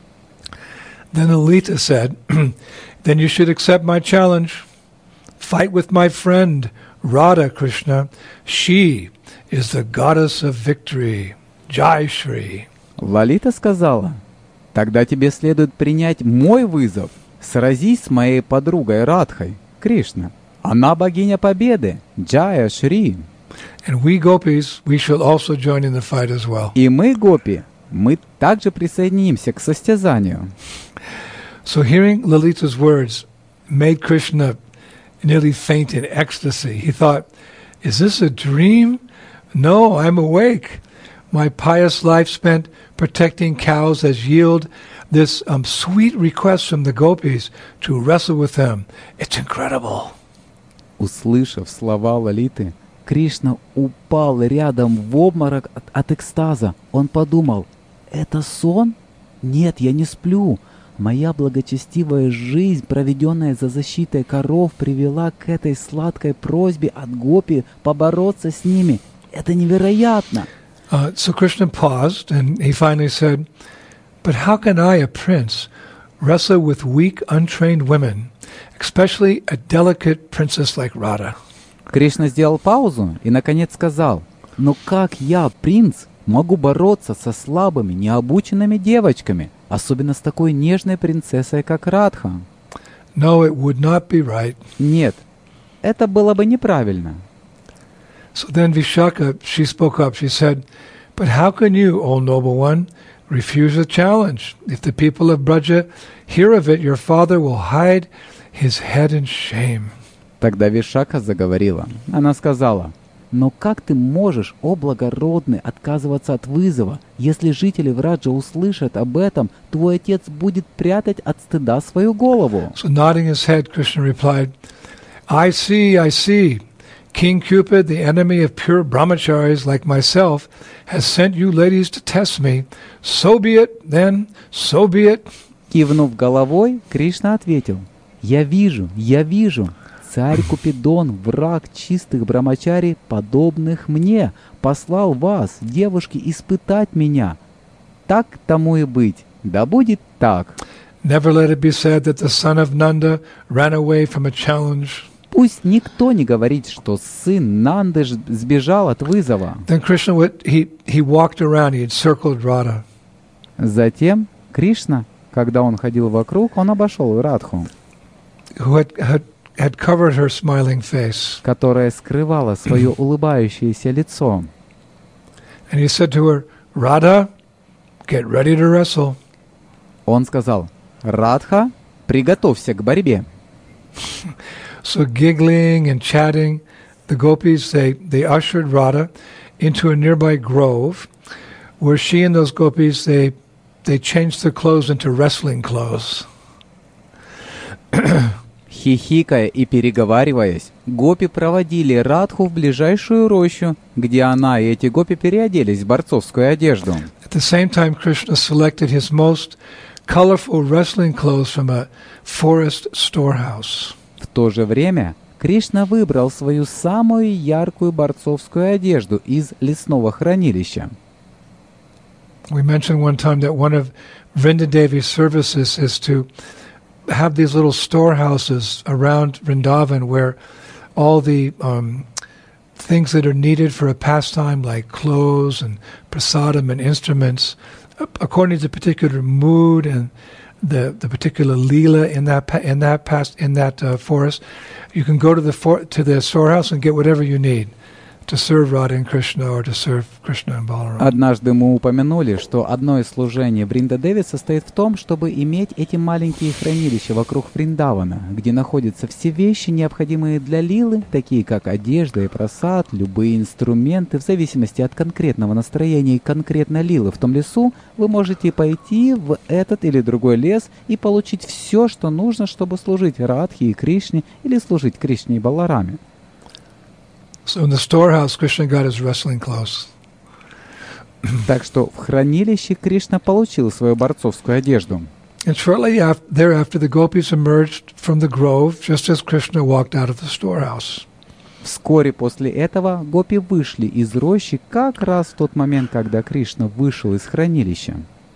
Then Lalita said, Then you should accept my challenge. Fight with my friend, Radha Krishna. She is the goddess of victory. Jai Shri. Лалита сказала, «Тогда тебе следует принять мой вызов. Сразись с моей подругой Радхой, Кришна. Она богиня победы, Джая Шри. And we gopis, we shall also join in the fight as well. И мы, гопи, мы также присоединимся к состязанию». So hearing Lalita's words made Krishna nearly faint in ecstasy. He thought, Is this a dream? No, I'm awake. My pious life spent protecting cows has yielded this sweet request from the gopis to wrestle with them. It's incredible. Услышав слова Лалиты, Кришна упал рядом в обморок от экстаза. Он подумал, «Это сон? Нет, я не сплю. Моя благочестивая жизнь, проведенная за защитой коров, привела к этой сладкой просьбе от гопи побороться с ними. Это невероятно!» So Krishna paused and he finally said, But how can I, a prince, wrestle with weak, untrained women, especially a delicate princess like Radha? Кришна сделал паузу и, наконец, сказал, «Но как я, принц, могу бороться со слабыми, необученными девочками, особенно с такой нежной принцессой, как Радха?» No, it would not be right. Нет, это было бы неправильно. So then Vishaka, she spoke up. She said, But how can you, O noble one, refuse a challenge? If the people of Braja hear of it, your father will hide his head in shame. Тогда Вишака заговорила. Она сказала, «Но как ты можешь, о благородный, отказываться от вызова? Если жители Враджа услышат об этом, твой отец будет прятать от стыда свою голову». So nodding his head, Krishna replied, I see. King Cupid, the enemy of pure brahmacharis like myself, has sent you ladies to test me. So be it, then, so be it. Кивнув головой, Кришна ответил, «Я вижу. Царь Купидон, враг чистых брамачари, подобных мне, послал вас, девушки, испытать меня. Так тому и быть. Да будет так». Never let it be said that the son of Nanda ran away from a challenge. Пусть никто не говорит, что сын Нанды сбежал от вызова. Then Krishna he walked around, he encircled Radha. Затем Кришна, когда он ходил вокруг, он обошел Радху, Who had covered her smiling face. которая скрывала свое улыбающееся лицо. And he said to her, Radha, get ready to wrestle. Он сказал, «Радха, приготовься к борьбе». So giggling and chatting, the gopis, they ushered Radha into a nearby grove where she and those gopis, they changed their clothes into wrestling clothes. Хихикая и переговариваясь, гопи проводили Радху в ближайшую рощу, где она и эти гопи переоделись в борцовскую одежду. At the same time, Krishna selected his most colorful wrestling clothes from a forest storehouse. В то же время Кришна выбрал свою самую яркую борцовскую одежду из лесного хранилища. We mentioned one time that one of Vrindadevi's services is to have these little storehouses around Vrindavan where all the things that are needed for a pastime, like clothes and prasadam and instruments, according to the particular mood and the particular lila in that forest, you can go to the storehouse and get whatever you need to serve Radha and Krishna or to serve Krishna and Balaram. Однажды мы упомянули, что одно из служений Вриндадеви состоит в том, чтобы иметь эти маленькие хранилища вокруг Вриндавана, где находятся все вещи, необходимые для лилы, такие как одежда и прасад, любые инструменты, в зависимости от конкретного настроения и конкретной лилы в том лесу, вы можете пойти в этот или другой лес и получить все, что нужно, чтобы служить Радхе и Кришне или служить Кришне и Балараме. So in the storehouse, Krishna got his wrestling clothes. Так что в хранилище Кришна получил свою борцовскую одежду. And shortly thereafter, the gopis emerged from the grove, just as Krishna walked out of the storehouse. Вскоре после этого гопи вышли из рощи как раз в тот момент, когда Кришна вышел из хранилища.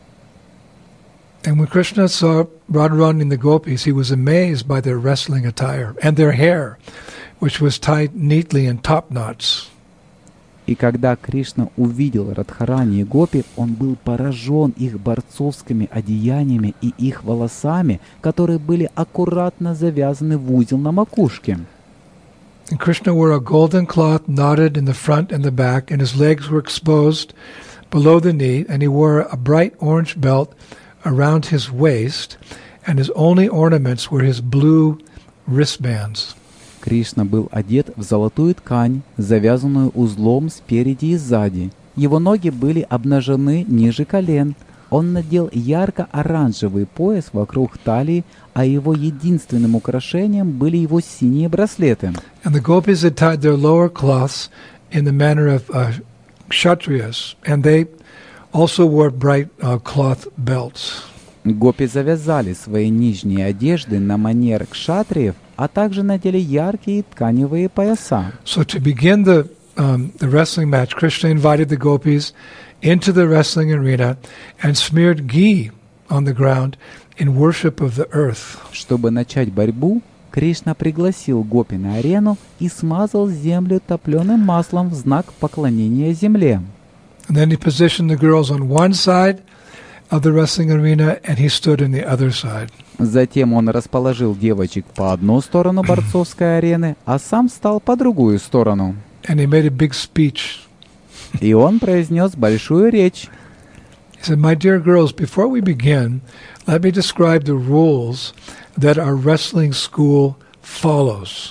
And when Krishna saw Radharani and the gopis, he was amazed by their wrestling attire and their hair, which was tied neatly in top knots. И когда Кришна увидел Радхарани и гопи, он был поражен их борцовскими одеяниями и их волосами, которые были аккуратно завязаны в узел на макушке. And Krishna wore a golden cloth knotted in the front and the back, and his legs were exposed below the knee, and he wore a bright orange belt around his waist, and his only ornaments were his blue wristbands. Кришна был одет в золотую ткань, завязанную узлом спереди и сзади. Его ноги были обнажены ниже колен. Он надел ярко-оранжевый пояс вокруг талии, а его единственным украшением были его синие браслеты. And the gopis had tied their lower cloths in the manner of kshatriyas, and they also wore bright cloth belts. Гопи завязали свои нижние одежды на манер кшатриев, а также надели яркие тканевые пояса. So to begin the wrestling match, Krishna invited the gopis into the wrestling arena and smeared ghee on the ground in worship of the earth. Чтобы начать борьбу, Кришна пригласил гопи на арену и смазал землю топленым маслом в знак поклонения земле. And then he positioned the girls on one side of the wrestling arena, and he stood on the other side. Затем он расположил девочек по одну сторону борцовской арены, а сам встал по другую сторону. And he made a big speech. И он произнес большую речь. He said, "My dear girls, before we begin, let me describe the rules that our wrestling school follows."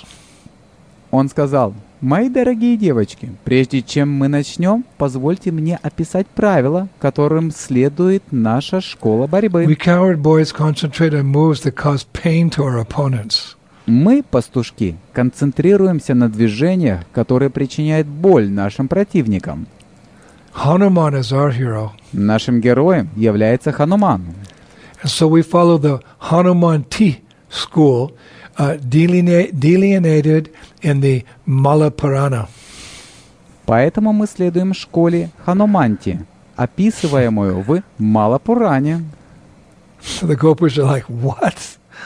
Он сказал: «Мои дорогие девочки, прежде чем мы начнем, позвольте мне описать правила, которым следует наша школа борьбы». We coward boys concentrate on moves that cause pain to our opponents. Мы, пастушки, концентрируемся на движениях, которые причиняют боль нашим противникам. Hanuman is our hero. Нашим героем является Хануман. And so we follow the Hanumanti school, delineated in the Malapurana. Поэтому мы следуем школе Хануманти, описываемую в Малапуране. So the gopis are like, what?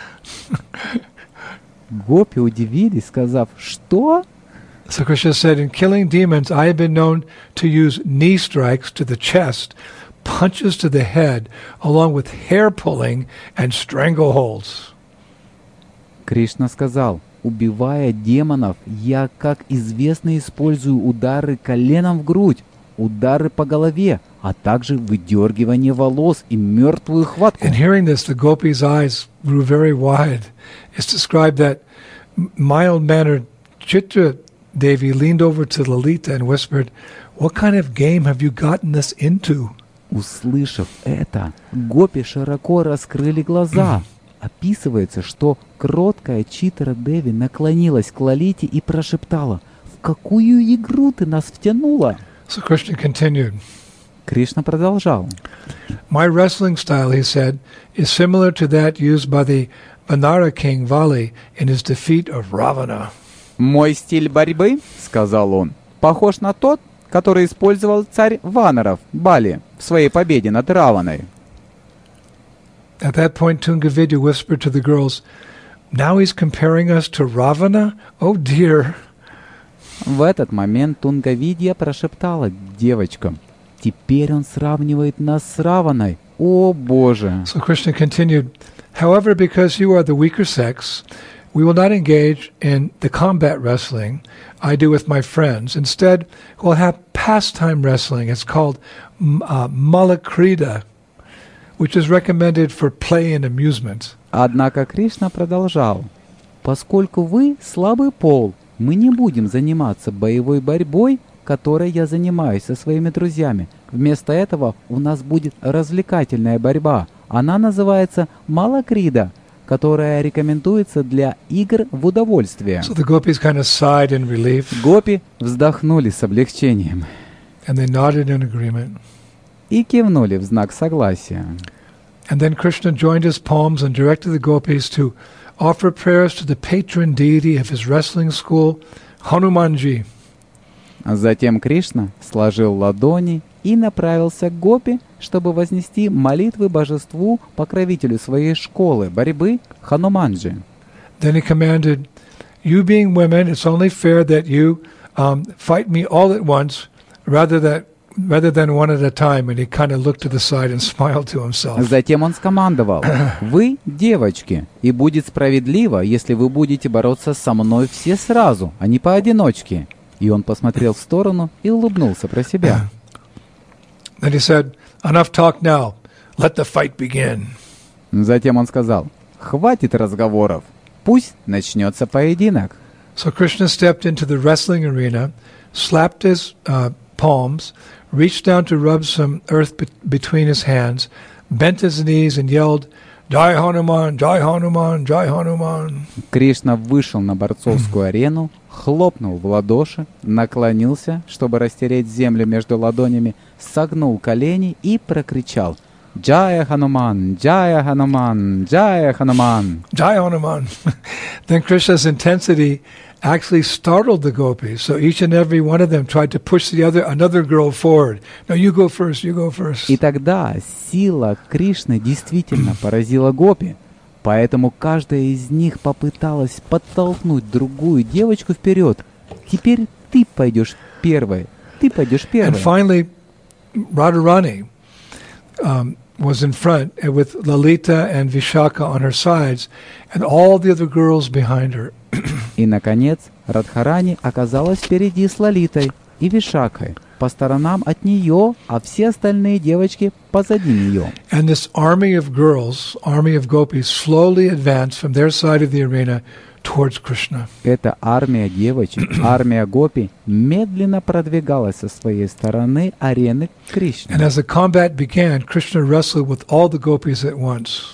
Гопи удивились, сказав, что? So Krishna said, in killing demons, I have been known to use knee strikes to the chest, punches to the head, along with hair pulling and strangleholds. Кришна сказал: убивая демонов, я, как известно, использую удары коленом в грудь, удары по голове, а также выдергивание волос и мертвую хватку. And hearing this, the gopis' eyes grew very wide. It's described that mild-mannered Chitra Devi leaned over to Lalita and whispered, "What kind of game have you gotten us into?" Услышав это, гопи широко раскрыли глаза. Описывается, что кроткая Читра Деви наклонилась к Лалите и прошептала: «В какую игру ты нас втянула?» So Krishna continued. Кришна продолжал. My wrestling style, he said, is similar to that used by the Vanara king Vali in his defeat of Ravana. «Мой стиль борьбы, — сказал он, — похож на тот, который использовал царь Ванаров, Бали, в своей победе над Раваной. At that point, Tungavidya whispered to the girls, "Now he's comparing us to Ravana? Oh dear." В этот момент Тунгавидья прошептала девочкам: «Теперь он сравнивает нас с Раваной. О боже!» So Krishna continued, "However, because you are the weaker sex, we will not engage in the combat wrestling I do with my friends. Instead, we'll have pastime wrestling. It's called Malakrida, which is recommended for play and amusement." Однако Кришна продолжал: «Поскольку вы слабый пол, мы не будем заниматься боевой борьбой, которой я занимаюсь со своими друзьями. Вместо этого у нас будет развлекательная борьба. Она называется Малакрида, которая рекомендуется для игр в удовольствие». So the gopis kind of sighed in relief, Гопи вздохнули с облегчением and they nodded in agreement. и кивнули в знак согласия. And then Krishna joined his palms and directed the gopis to offer prayers to the patron deity of his wrestling school, Hanumanji. Затем Кришна сложил ладони и направился к Гопи, чтобы вознести молитвы божеству, покровителю своей школы борьбы Хануманджи. Then he commanded, "You being women, it's only fair that you fight me all at once, rather than one at a time." And he kind of looked to the side and smiled to himself. Затем он скомандовал: «Вы, девочки, и будет справедливо, если вы будете бороться со мной все сразу, а не поодиночке». И он посмотрел в сторону и улыбнулся про себя. Then he said, "Enough talk now. Let the fight begin." Затем он сказал: «Хватит разговоров, пусть начнется поединок». So Krishna stepped into the wrestling arena, slapped his palms, reached down to rub some earth between his hands, bent his knees and yelled, "Jai Hanuman, Jai Hanuman, Jai Hanuman." Кришна вышел на борцовскую арену, хлопнул в ладоши, наклонился, чтобы растереть землю между ладонями, согнул колени и прокричал: «Джая Хануман! Джая Хануман! Джая Хануман!» Jai Hanuman. Then Krishna's intensity actually startled the gopis, so each and every one of them tried to push another girl forward. "No, you go first, you go first." И тогда сила Кришны действительно поразила гопи, поэтому каждая из них попыталась подтолкнуть другую девочку вперед. «Теперь ты пойдешь первой, ты пойдешь And первой». finally, Radharani was in front with Lalita and Vishaka on her sides, and all the other girls behind her. И, наконец, Радхарани оказалась впереди с Лалитой и Вишакой, по сторонам от нее, а все остальные девочки позади нее. And this army of girls, army of gopis, slowly advanced from their side of the arena towards Krishna. Эта армия девочек, армия гопи, медленно продвигалась со своей стороны арены к Кришне. And as the combat began, Krishna wrestled with all the gopis at once.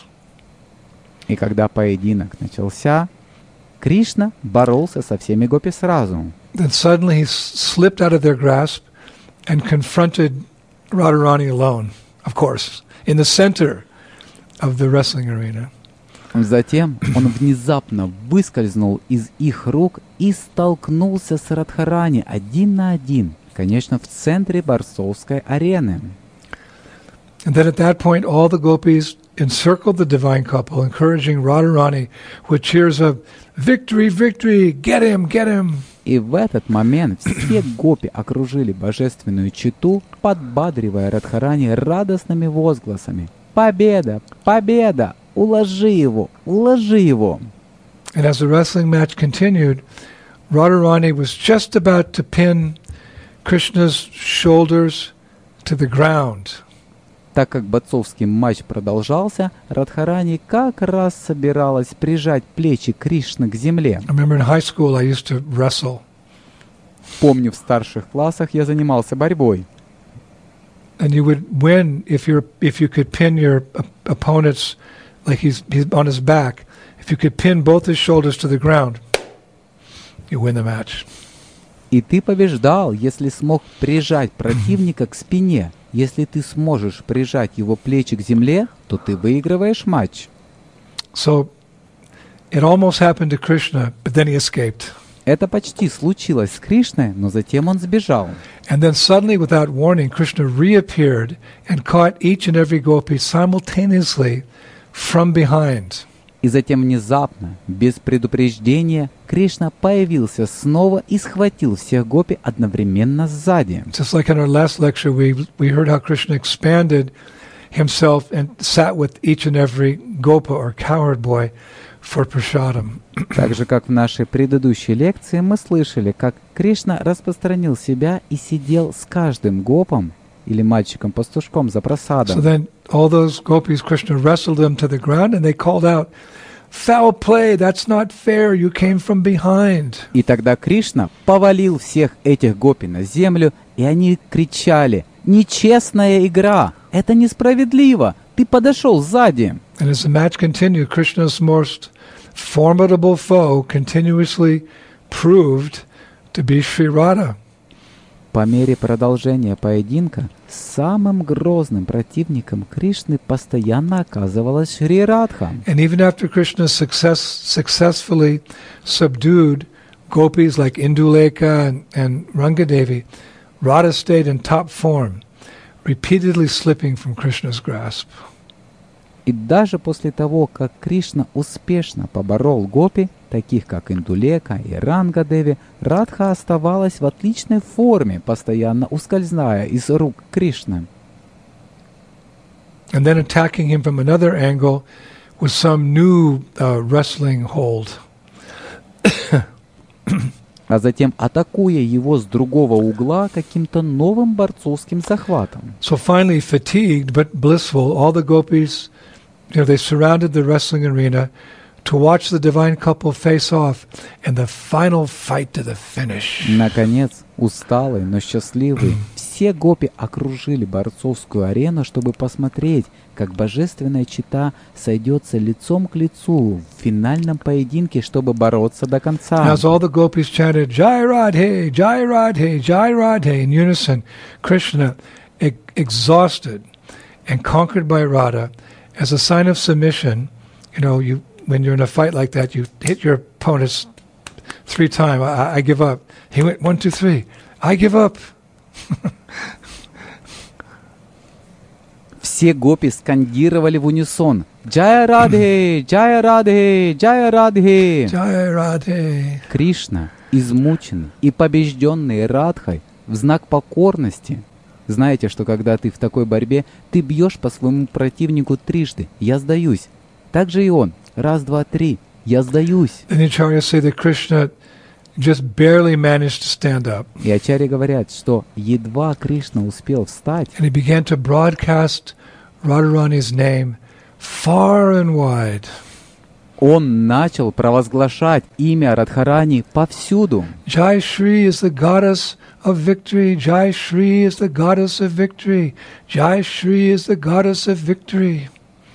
И когда поединок начался, Кришна боролся со всеми гопи сразу. Then suddenly he slipped out of their grasp and confronted Radharani alone, of course, in the center of the wrestling arena. Затем он внезапно выскользнул из их рук и столкнулся с Радхарани один на один, конечно, в центре борцовской арены. And then at that point, all the gopis encircled the divine couple, encouraging Radharani with cheers of "Victory, victory! Get him, get him!" И в этот момент все гопи окружили божественную чету, подбадривая Радхарани радостными возгласами: «Победа! Победа! Уложи его! Уложи его!» And as the wrestling match continued, Radharani was just about to pin Krishna's shoulders to the ground. Так как борцовский матч продолжался, Радхарани как раз собиралась прижать плечи Кришны к земле. I remember in high school I used to wrestle. Помню, в старших классах я занимался борьбой. And you would win if you could pin your opponent's, like he's on his back. If you could pin both his shoulders to the ground, you win the match. И ты побеждал, если смог прижать противника к спине. Если ты сможешь прижать его плечи к земле, то ты выигрываешь матч. So it almost happened to Krishna, but then he escaped. Это почти случилось с Кришной, но затем он сбежал. And then suddenly, without warning, Krishna reappeared and caught each and every gopi simultaneously from behind. И затем внезапно, без предупреждения, Кришна появился снова и схватил всех гопи одновременно сзади. Just like in our last lecture, we heard how Krishna expanded himself and sat with each and every gopa or cowherd boy for prasadam. Так же, как в нашей предыдущей лекции, мы слышали, как Кришна распространил себя и сидел с каждым гопом или мальчиком-пастушком за So просадом. then all those gopis, Krishna wrestled them to the ground and they called out, "Foul play, that's not fair, you came from behind." И тогда Кришна повалил всех этих гопи на землю, и они кричали: «Нечестная игра! Это несправедливо! Ты подошел сзади!» And as the match continued, Krishna's most formidable foe continuously proved to be Sri Radha. По мере продолжения поединка самым грозным противником Кришны постоянно оказывалась Шри Радха. And even after Krishna successfully subdued gopis like Indulekha and Rangadevi, Radha stayed in top form, repeatedly slipping from Krishna's grasp. И даже после того, как Кришна успешно поборол гопи, таких как Индулека и Рангадеви, Радха оставалась в отличной форме, постоянно ускользая из рук Кришны. And then attacking him from another angle with some new wrestling hold. А затем атакуя его с другого угла каким-то новым борцовским захватом. So finally, fatigued but blissful, all the gopis, they surrounded the wrestling arena to watch the divine couple face off in the final fight to the finish. Наконец, усталые, но счастливые, все гопи окружили борцовскую арену, чтобы посмотреть, как божественная чета сойдется лицом к лицу в финальном поединке, чтобы бороться до конца. As all the gopis chanted, Jai Radhe, Jai Radhe, Jai Radhe in unison, Krishna, exhausted and conquered by Radha, as a sign of submission, when you're in a fight like that, you hit your opponents 3 times. I give up. He went 1, 2, 3. I give up. Все гопи скандировали в унисон: «Джая Радхе! Джая Радхе! Джая Радхе!» Jai Radhe. Кришна, измученный и побежденный Радхой, в знак покорности. Знаете, что когда ты в такой борьбе, ты бьешь по своему противнику трижды: «Я сдаюсь». Так же и он: 1, 2, 3, «Я сдаюсь». Then the acharyas say that Krishna just barely managed to stand up. И ачарьи говорят, что едва Кришна успел встать, And he began to broadcast Radharani's name far and wide. он начал провозглашать имя Радхарани повсюду. Jai Shri is the goddess of victory. Jai Shri is the goddess of victory. Jai Shri is the goddess of victory.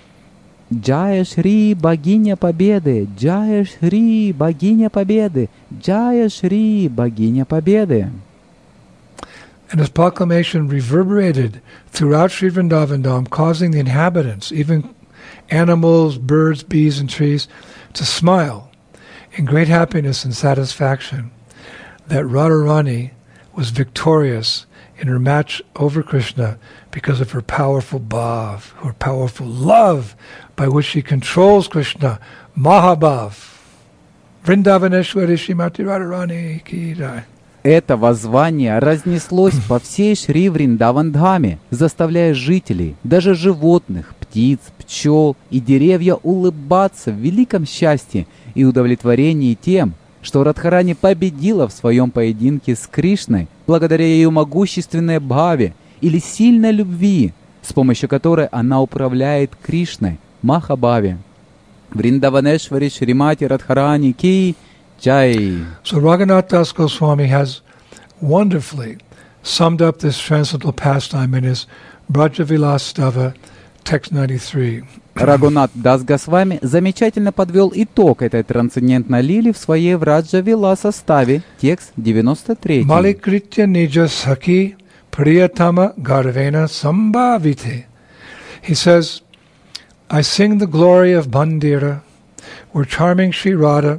Джая Шри, богиня победы! Джая Шри, богиня победы! Джая Шри, богиня победы! And his proclamation reverberated throughout Sri Vrindavan Dham, causing the inhabitants, even animals, birds, bees, and trees, to smile in great happiness and satisfaction that Radharani was victorious in her match over Krishna because of her powerful bhav, her powerful love by which she controls Krishna, Mahabhav. Vrindavaneshwari Shrimati Radharani ki jai. Это воззвание разнеслось по всей Шри Вриндаван-дхаме, заставляя жителей, даже животных, птиц, пчел и деревья улыбаться в великом счастье и удовлетворении тем, что Радхарани победила в своем поединке с Кришной благодаря ее могущественной бхаве или сильной любви, с помощью которой она управляет Кришной, Махабхаве. Вриндаванешвари Шримати Радхарани ки Jai. So Raghunath Das Goswami has wonderfully summed up this transcendental pastime in his Brajavilas Stava, text 93. Рагунат Дас Госвами замечательно подвел итог этой трансцендентной лили в своей Враджа-виласа ставе, текст 93. Malikritya nija sakhi priyatama garvena sambhavite. He says, I sing the glory of Bandira, where charming Sri Radha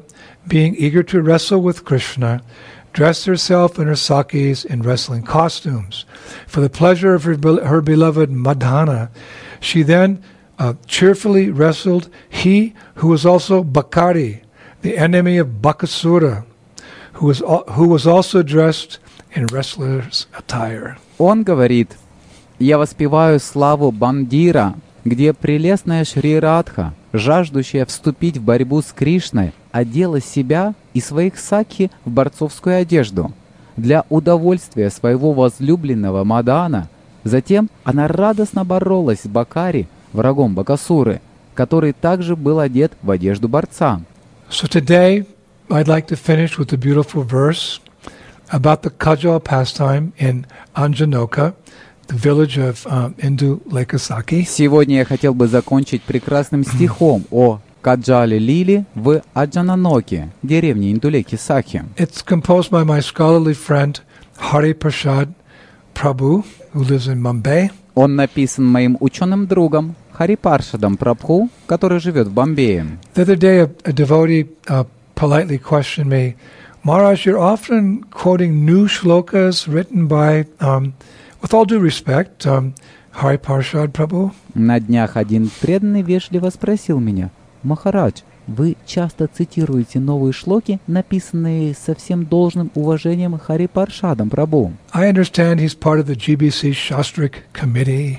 being eager to wrestle with Krishna, dressed herself in her sakis in wrestling costumes. For the pleasure of her beloved Madhana, she then cheerfully wrestled he who was also Bakari, the enemy of Bakasura, who was also dressed in wrestler's attire. Он говорит: «Я воспеваю славу Бандира, где прелестная Шри Радха, жаждущая вступить в борьбу с Кришной, одела себя и своих сакхи в борцовскую одежду для удовольствия своего возлюбленного Мадана. Затем она радостно боролась с Бакари, врагом Бакасуры, который также был одет в одежду борца». So today, I'd like to finish with a beautiful verse about the Kajal pastime in Anjanoka, the village of Indulekha-Saki. Сегодня я хотел бы закончить прекрасным стихом о Каджале Лили в Аджананоке, деревне Индулеки-Саки. It's composed by my scholarly friend Hari Prasad Prabhu, who lives in Mumbai. Он написан моим ученым другом Харипаршадом Прабху, который живет в Бомбее. The other day, a devotee politely questioned me, Maharaj, you're often quoting new shlokas written by, with all due respect, Hari Prasad Prabhu. На днях один преданный вежливо спросил меня: «Махарадж, вы часто цитируете новые шлоки, написанные со всем должным уважением Хари Паршадом Прабху». I understand he's part of the GBC Shastrik committee.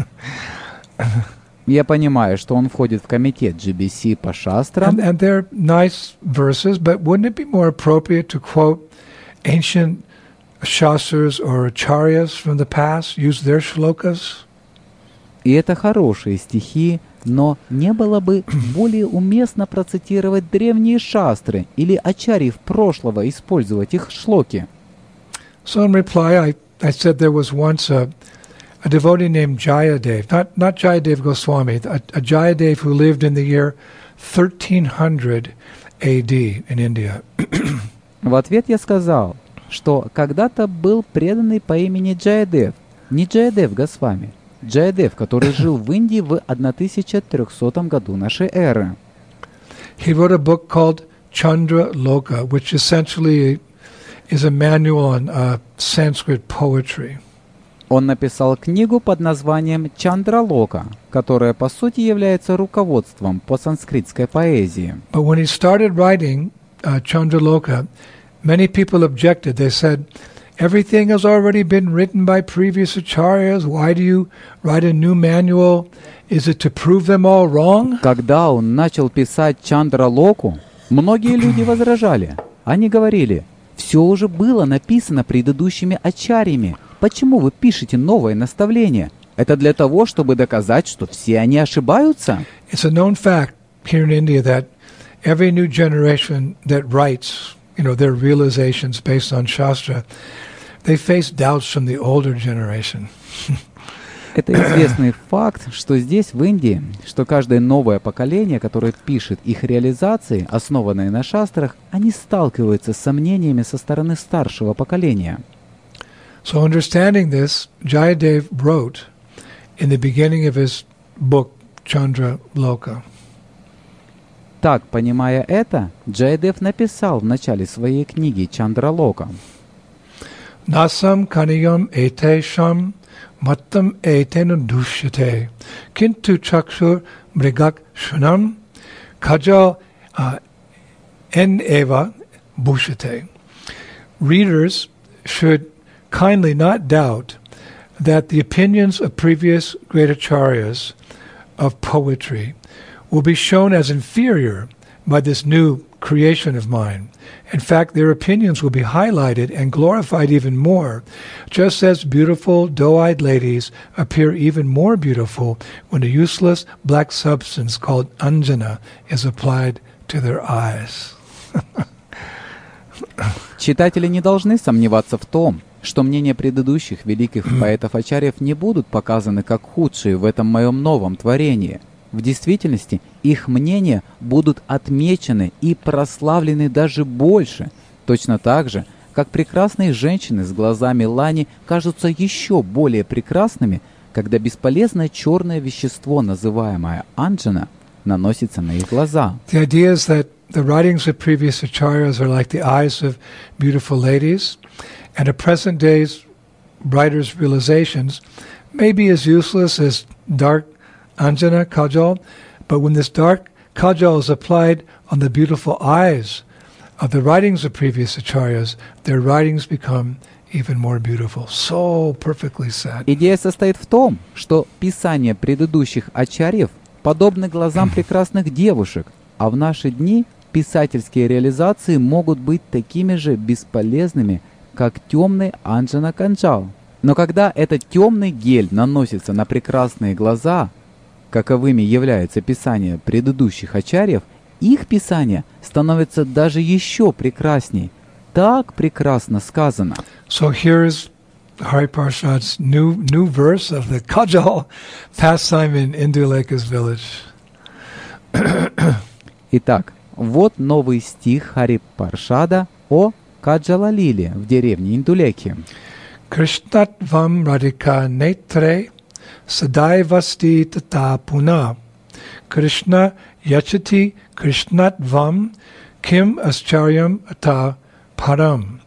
Я понимаю, что он входит в комитет GBC по шастрам. And they're nice verses, but wouldn't it be more appropriate to quote ancient shastras or acharyas from the past, use their shlokas? И это хорошие стихи, но не было бы более уместно процитировать древние шастры или ачарьев прошлого, использовать их шлоки? So in reply, I said there was once a devotee named Jayadev, not Jayadev Goswami, a Jayadev who lived in the year 1300 AD in India. В ответ я сказал, что когда-то был преданный по имени Джаядев, не Джаядев Госвами, Джаядев, который жил в Индии в 1300 году нашей эры. He wrote a book called Chandra Loka, which essentially is a manual on Sanskrit poetry. Он написал книгу под названием «Чандралока», которая по сути является руководством по санскритской поэзии. But when he started writing Chandraloka, many people objected. They said, everything has already been written by previous acharyas. Why do you write a new manual? Is it to prove them all wrong? Когда он начал писать Чандралоку, многие люди возражали. Они говорили: «Все уже было написано предыдущими ачарьями. Почему вы пишете новое наставление? Это для того, чтобы доказать, что все они ошибаются?» It's a known fact here in India that every new generation that writes, their realizations based on Shastra, they face doubts from the older generation. Это известный факт, что здесь, в Индии, что каждое новое поколение, которое пишет их реализации, основанные на шастрах, они сталкиваются с сомнениями со стороны старшего поколения. So understanding this, Jayadev wrote in the beginning of his book, Chandra Loka. Так, понимая это, Джаядев написал в начале своей книги Чандралока: Nasam kaniyam ete sham mattam etenu dushyate kintu chakshur mrigak shunam kajal en eva bhushate. Readers should kindly not doubt that the opinions of previous great acharyas of poetry will be shown as inferior by this new creation of mine. In fact, their opinions will be highlighted and glorified even more, just as beautiful, doe-eyed ladies appear even more beautiful when a useless black substance called anjana is applied to their eyes. Читатели не должны сомневаться в том, что мнения предыдущих великих поэтов-ачарьев не будут показаны как худшие в этом моем новом творении. В действительности, их мнения будут отмечены и прославлены даже больше, точно так же, как прекрасные женщины с глазами лани кажутся еще более прекрасными, когда бесполезное черное вещество, называемое анджана, наносится на их глаза. The idea is that the writings of previous acharyas are like the eyes of beautiful ladies, and a present day's writer's realizations may be as useless as dark anjana kajal, but when this dark kajal is applied on the beautiful eyes of the writings of previous acharyas, their writings become even more beautiful. So perfectly said. Идея состоит в том, что писания предыдущих ачарьев подобны глазам прекрасных девушек, а в наши дни писательские реализации могут быть такими же бесполезными, как темный анджана канджал. Но когда этот темный гель наносится на прекрасные глаза, каковыми является писание предыдущих ачарьев, их писание становится даже еще прекрасней. Так прекрасно сказано. So here is Hari Parshad's new verse of the Kajal pastime in Induleka's village. Итак, вот новый стих Хари Паршада о Каджалалиле в деревне Индулеки. Krishnatvam radhika netre sadaivasti tata puna. Krishna yachati krishnatvam kim ascharyam ata param.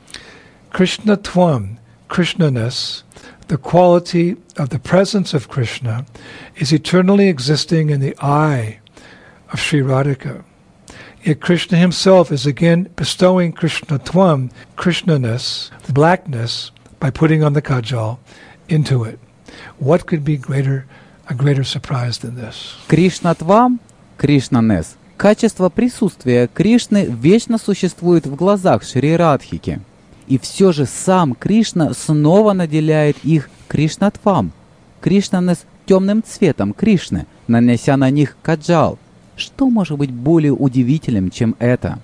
Krishnatvam, Krishnaness, the quality of the presence of Krishna, is eternally existing in the eye of Sri Radhika. Yet Krishna himself is again bestowing Krishnatvam, Krishnaness, blackness, by putting on the kajal into it. What could be a greater surprise than this? Кришнатвам, Кришнанес, качество присутствия Кришны вечно существует в глазах Шри Радхики. И все же сам Кришна снова наделяет их Кришнатвам, Кришнанес темным цветом Кришны, нанося на них каджал. Что может быть более удивительным, чем это?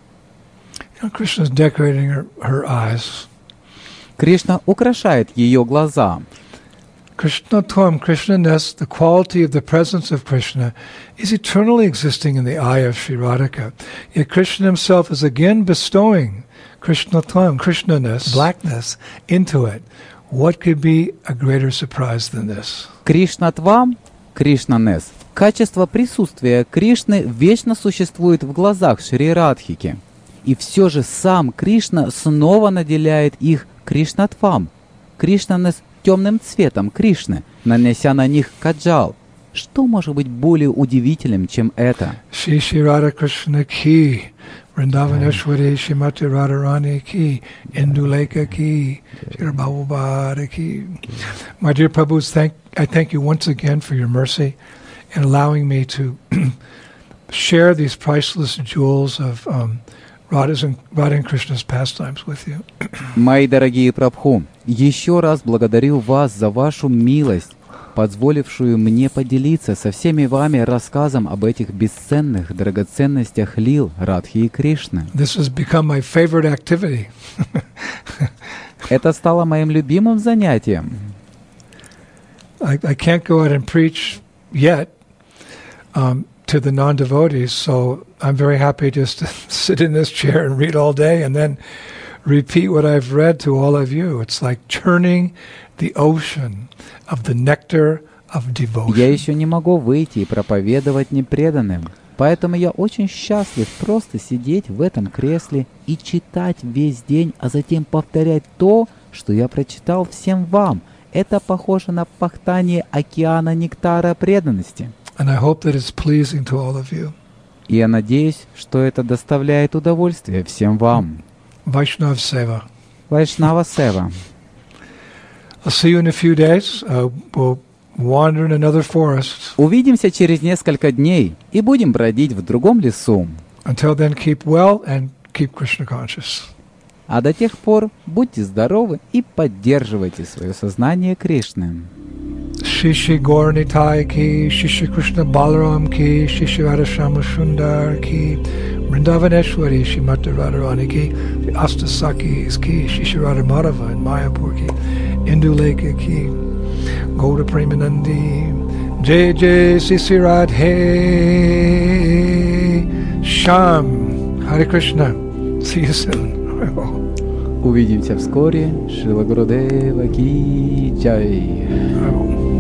Krishna's decorating her eyes. Кришна украшает ее глаза. Krishnatvam, Krishnaness, the quality of the presence of Krishna, is eternally existing in the eye of Sri Radhika. Yet Krishna himself is again bestowing Krishnatvam, Krishnaness, blackness, into it. What could be a greater surprise than this? Кришнатвам, Кришнанес, качество присутствия Кришны вечно существует в глазах Шри Радхики. И все же сам Кришна снова наделяет их Кришнатвам, Кришнанес темным цветом Кришны, нанося на них каджал. Что может быть более удивительным, чем это? Shri Shri Radha Krishna ki, Vrindavaneshwari Shrimati Radharani ki, Induleka ki, Shri Bhavabhada ki. My dear Prabhus, I thank you once again for your mercy in allowing me to share these priceless jewels of Radha and Krishna's pastimes with you. Мои дорогие Прабху, еще раз благодарю вас за вашу милость, позволившую мне поделиться со всеми вами рассказом об этих бесценных драгоценностях лил Радхи и Кришны. This has become my favorite activity. Это стало моим любимым занятием. I can't go out and preach yet to the non-devotees, so I'm very happy just to sit in this chair and read all day and then repeat what I've read to all of you. It's like churning the ocean of the nectar of devotion. Я еще не могу выйти и проповедовать непреданным, поэтому я очень счастлив просто сидеть в этом кресле и читать весь день, а затем повторять то, что я прочитал всем вам. Это похоже на пахтание океана нектара преданности. And I hope that it's pleasing to all of you. И я надеюсь, что это доставляет удовольствие всем вам. Vaishnav Seva. Вайшнава Сева. I'll see you in a few days. We'll wander in another forest. Увидимся через несколько дней и будем бродить в другом лесу. Until then, keep well and keep Krishna conscious. А до тех пор будьте здоровы и поддерживайте свое сознание Кришны. Shri Shri Gaur Nitai ki, Shri Shri Krishna Balaram ki, Shri Shri Radha Shama Sundar ki, Vrindavaneshwari Shrimati Radharani ki, the Astasakis ki, Shri Shri Radha Madhava and Mayapur ki, Induleka ki, Gauda Premanandi, Jai Jai Sri Sri Radhe Sham. Hare Krishna. See you soon. Увидимся вскоре. Шрила Гурудева ки джай.